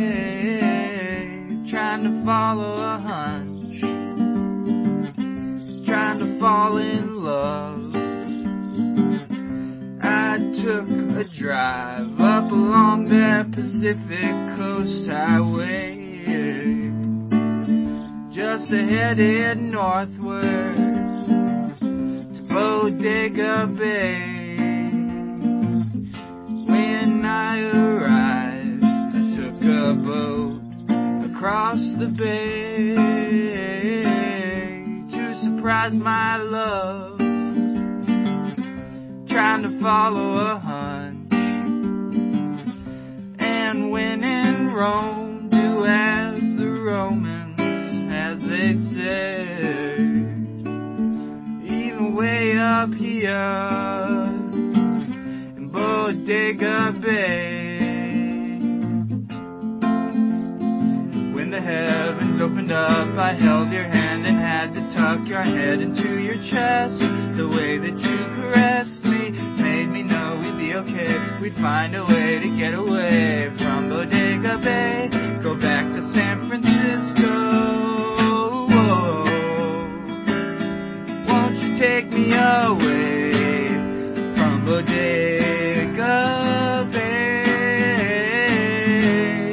trying to follow a hunch, trying to fall in love. I took a drive up along that Pacific Coast Highway, just headed northward to Bodega Bay. When I arrived, I took a boat across the bay to surprise my love, trying to follow a hunch. And when in Rome, do as the Romans, as they say. Even way up here in Bodega Bay, when the heavens opened up, I held your hand and had to tuck your head into your chest. The way that you caressed me made me know we'd be okay. We'd find a way to get away from Bodega Bay, go back to San Francisco. Won't you take me away from Bodega Bay?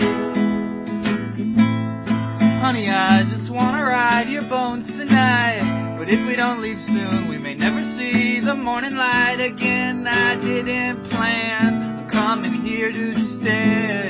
Honey, I just wanna ride your bones tonight, but if we don't leave soon, we may never see the morning light again. I didn't plan on coming here to stay,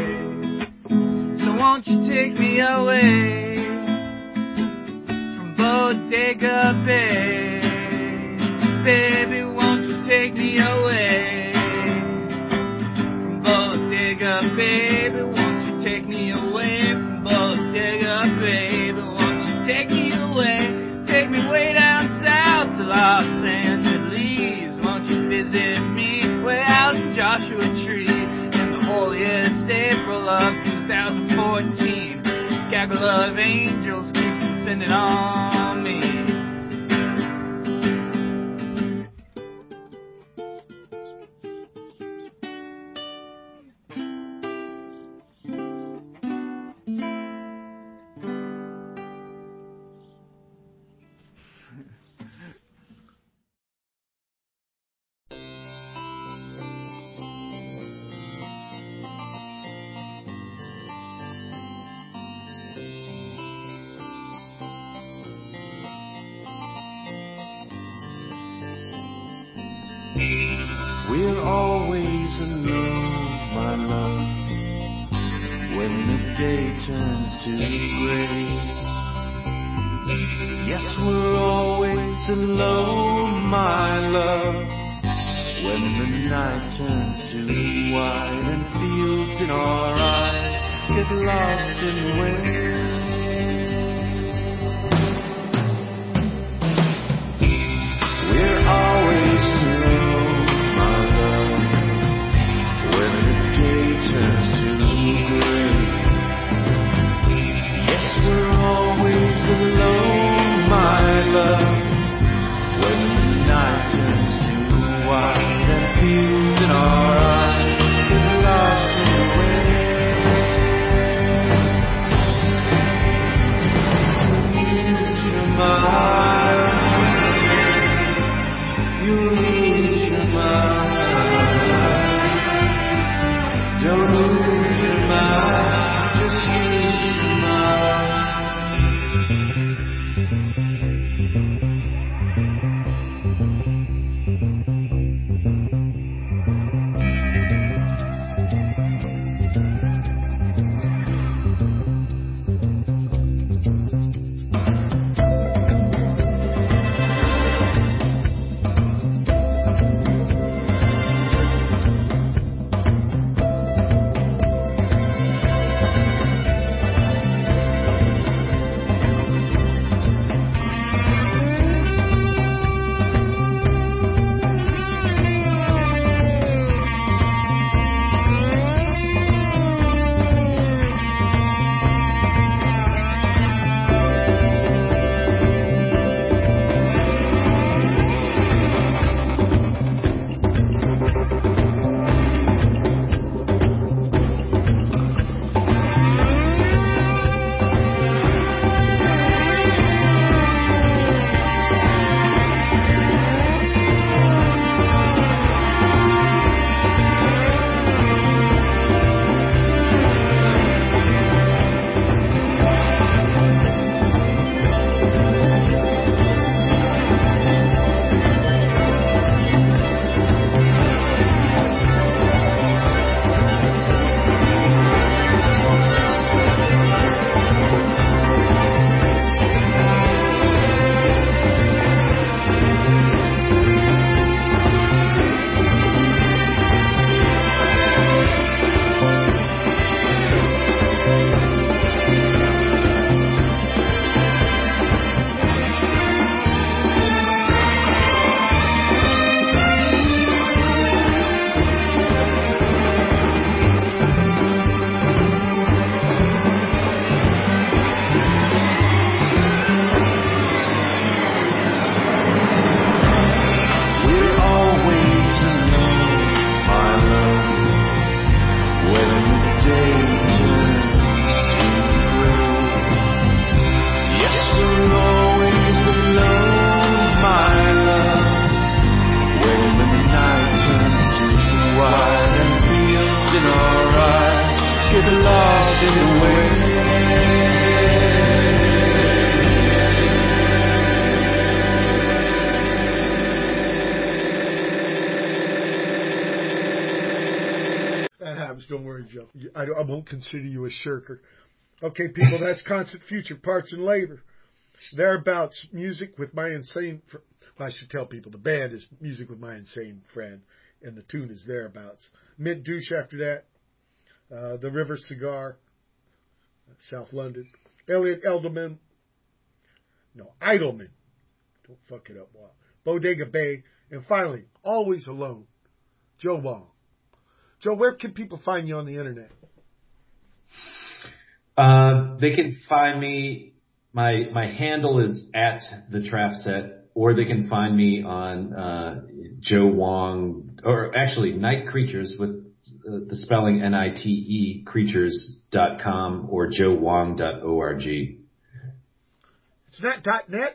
so won't you take me away from Bodega Bay? Baby, won't you take me away from Bodega Bay? Baby, won't you take me away from Bodega Bay? Baby, won't you take me away? Take me way down south to Los Angeles. Won't you visit me way out in Joshua Tree in the holiest April of two thousand fourteen? Gaggle of angels keeps descending on me. We're always alone, my love, when the day turns to gray. Yes, we're always alone, my love, when the night turns to white and fields in our eyes get lost in wind. We're always alone, my love, when the day turns to gray. Yes, we're always alone, my love, when the night turns to white and fields in our eyes get lost in the wind. Don't worry, Joe. I, I won't consider you a shirker. Okay, people, that's Constant Future, Parts and Labor. Thereabouts, Music with My Insane... Fr- well, I should tell people, the band is Music with My Insane Friend, and the tune is Thereabouts. Mint Douche after that. Uh, the River Cigar, South London. Elliot Elderman. No, Idleman. Don't fuck it up, Wow. Bodega Bay. And finally, Always Alone, Joe Wong. Joe, where can people find you on the internet? Uh, they can find me. My my handle is at the Trap Set, or they can find me on uh, Joe Wong, or actually Night Creatures with uh, the spelling N I T E creatures dot com or joe wong dot org. It's not dot net.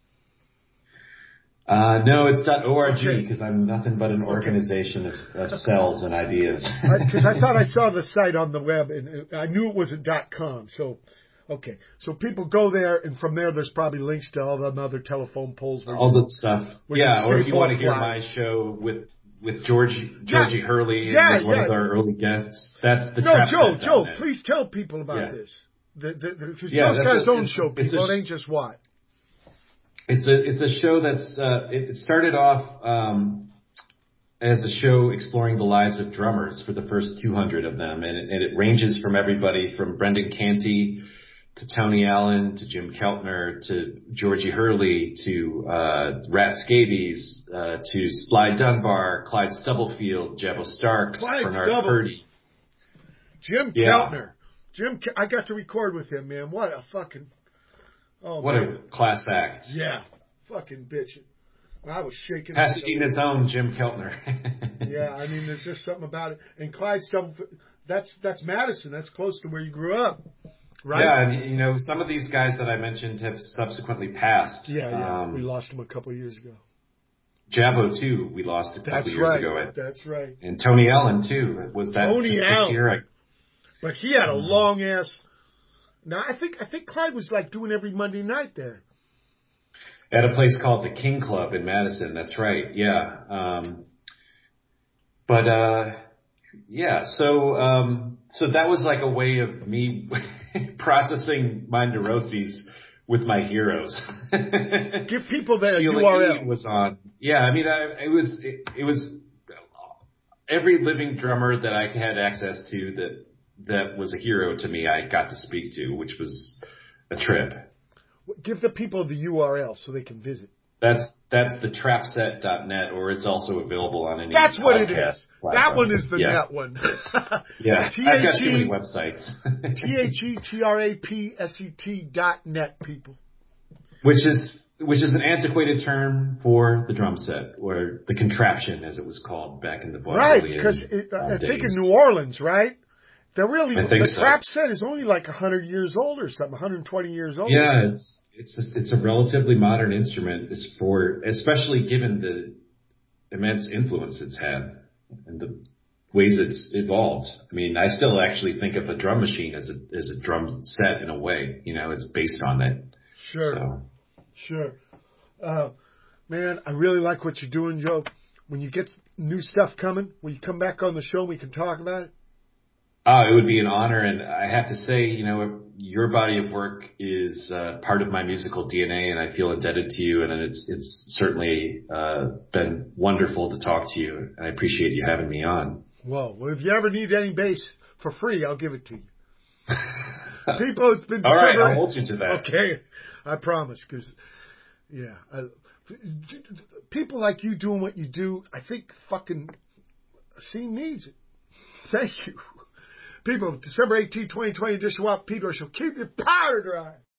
Uh, no, it's .org because okay. I'm nothing but an organization of, of cells and ideas. Because I, I thought I saw the site on the web, and I knew it wasn't .com. So, okay. So people go there, and from there, there's probably links to all the other telephone poles. All that stuff. Yeah, or if you want to hear my show with with George, Georgie yeah. Hurley, yeah, and was one yeah. of our early guests, that's the No, Trap Joe, Set Joe, net. please tell people about yeah. this. Because yeah, Joe's got his own it's, show, it's people. A, it ain't just what. It's a it's a show that's uh, it, it started off um, as a show exploring the lives of drummers for the first two hundred of them, and it, and it ranges from everybody from Brendan Canty to Tony Allen to Jim Keltner to Georgie Hurley to uh, Rat Scabies uh, to Sly Dunbar, Clyde Stubblefield, Jabbo Starks, Clyde Bernard Stubble. Purdy, Jim yeah. Keltner. Jim, I got to record with him, man. What a fucking. Oh, what man. a class act. Yeah. Fucking bitching. I was shaking. Pasadena's own Jim Keltner. Yeah, I mean, there's just something about it. And Clyde Stubblefield, that's, that's Madison. That's close to where you grew up. Right? Yeah, and, you know, some of these guys that I mentioned have subsequently passed. Yeah, yeah. Um, we lost them a couple of years ago. Jabbo, too, we lost a couple that's of years right. ago. That's right. And Tony Allen, too. Was that Tony just Allen. this year? I, but he had a long ass. Now I think I think Clyde was like doing every Monday night there. At a place called the King Club in Madison. That's right. Yeah. Um, but uh, yeah. So um, so that was like a way of me processing my neuroses with my heroes. Give people the Sheila U R L. E. was on. Yeah. I mean, I, it was it, it was every living drummer that I had access to that. that was a hero to me, I got to speak to, which was a trip. Give the people the U R L so they can visit. That's that's the trap set dot net, or it's also available on any That's what it is. platform. That one is the yeah. net one. Yeah, T I've got H E too many websites. T H E T R A P S E T dot net, people. Which is which is an antiquated term for the drum set, or the contraption, as it was called back in the vaudevillian Right, because I think in New Orleans, right? They're really the so. trap set is only like a hundred years old or something, one hundred twenty years old. Yeah, it's it's a, it's a relatively modern instrument, is for especially given the immense influence it's had and the ways it's evolved. I mean, I still actually think of a drum machine as a as a drum set in a way. You know, it's based on it. Sure, so. sure. Uh, man, I really like what you're doing, Joe. When you get new stuff coming, will you come back on the show and we can talk about it? Oh, it would be an honor, and I have to say, you know, your body of work is uh, part of my musical D N A, and I feel indebted to you, and it's it's certainly uh, been wonderful to talk to you, and I appreciate you having me on. Well, well if you ever need any bass for free, I'll give it to you. People, it's been all right. December. I'll hold you to that. Okay, I promise, because yeah, I, people like you doing what you do, I think fucking scene needs it. Thank you. People, December eighteenth, twenty twenty, edition of Pedro Show. Keep your powder dry.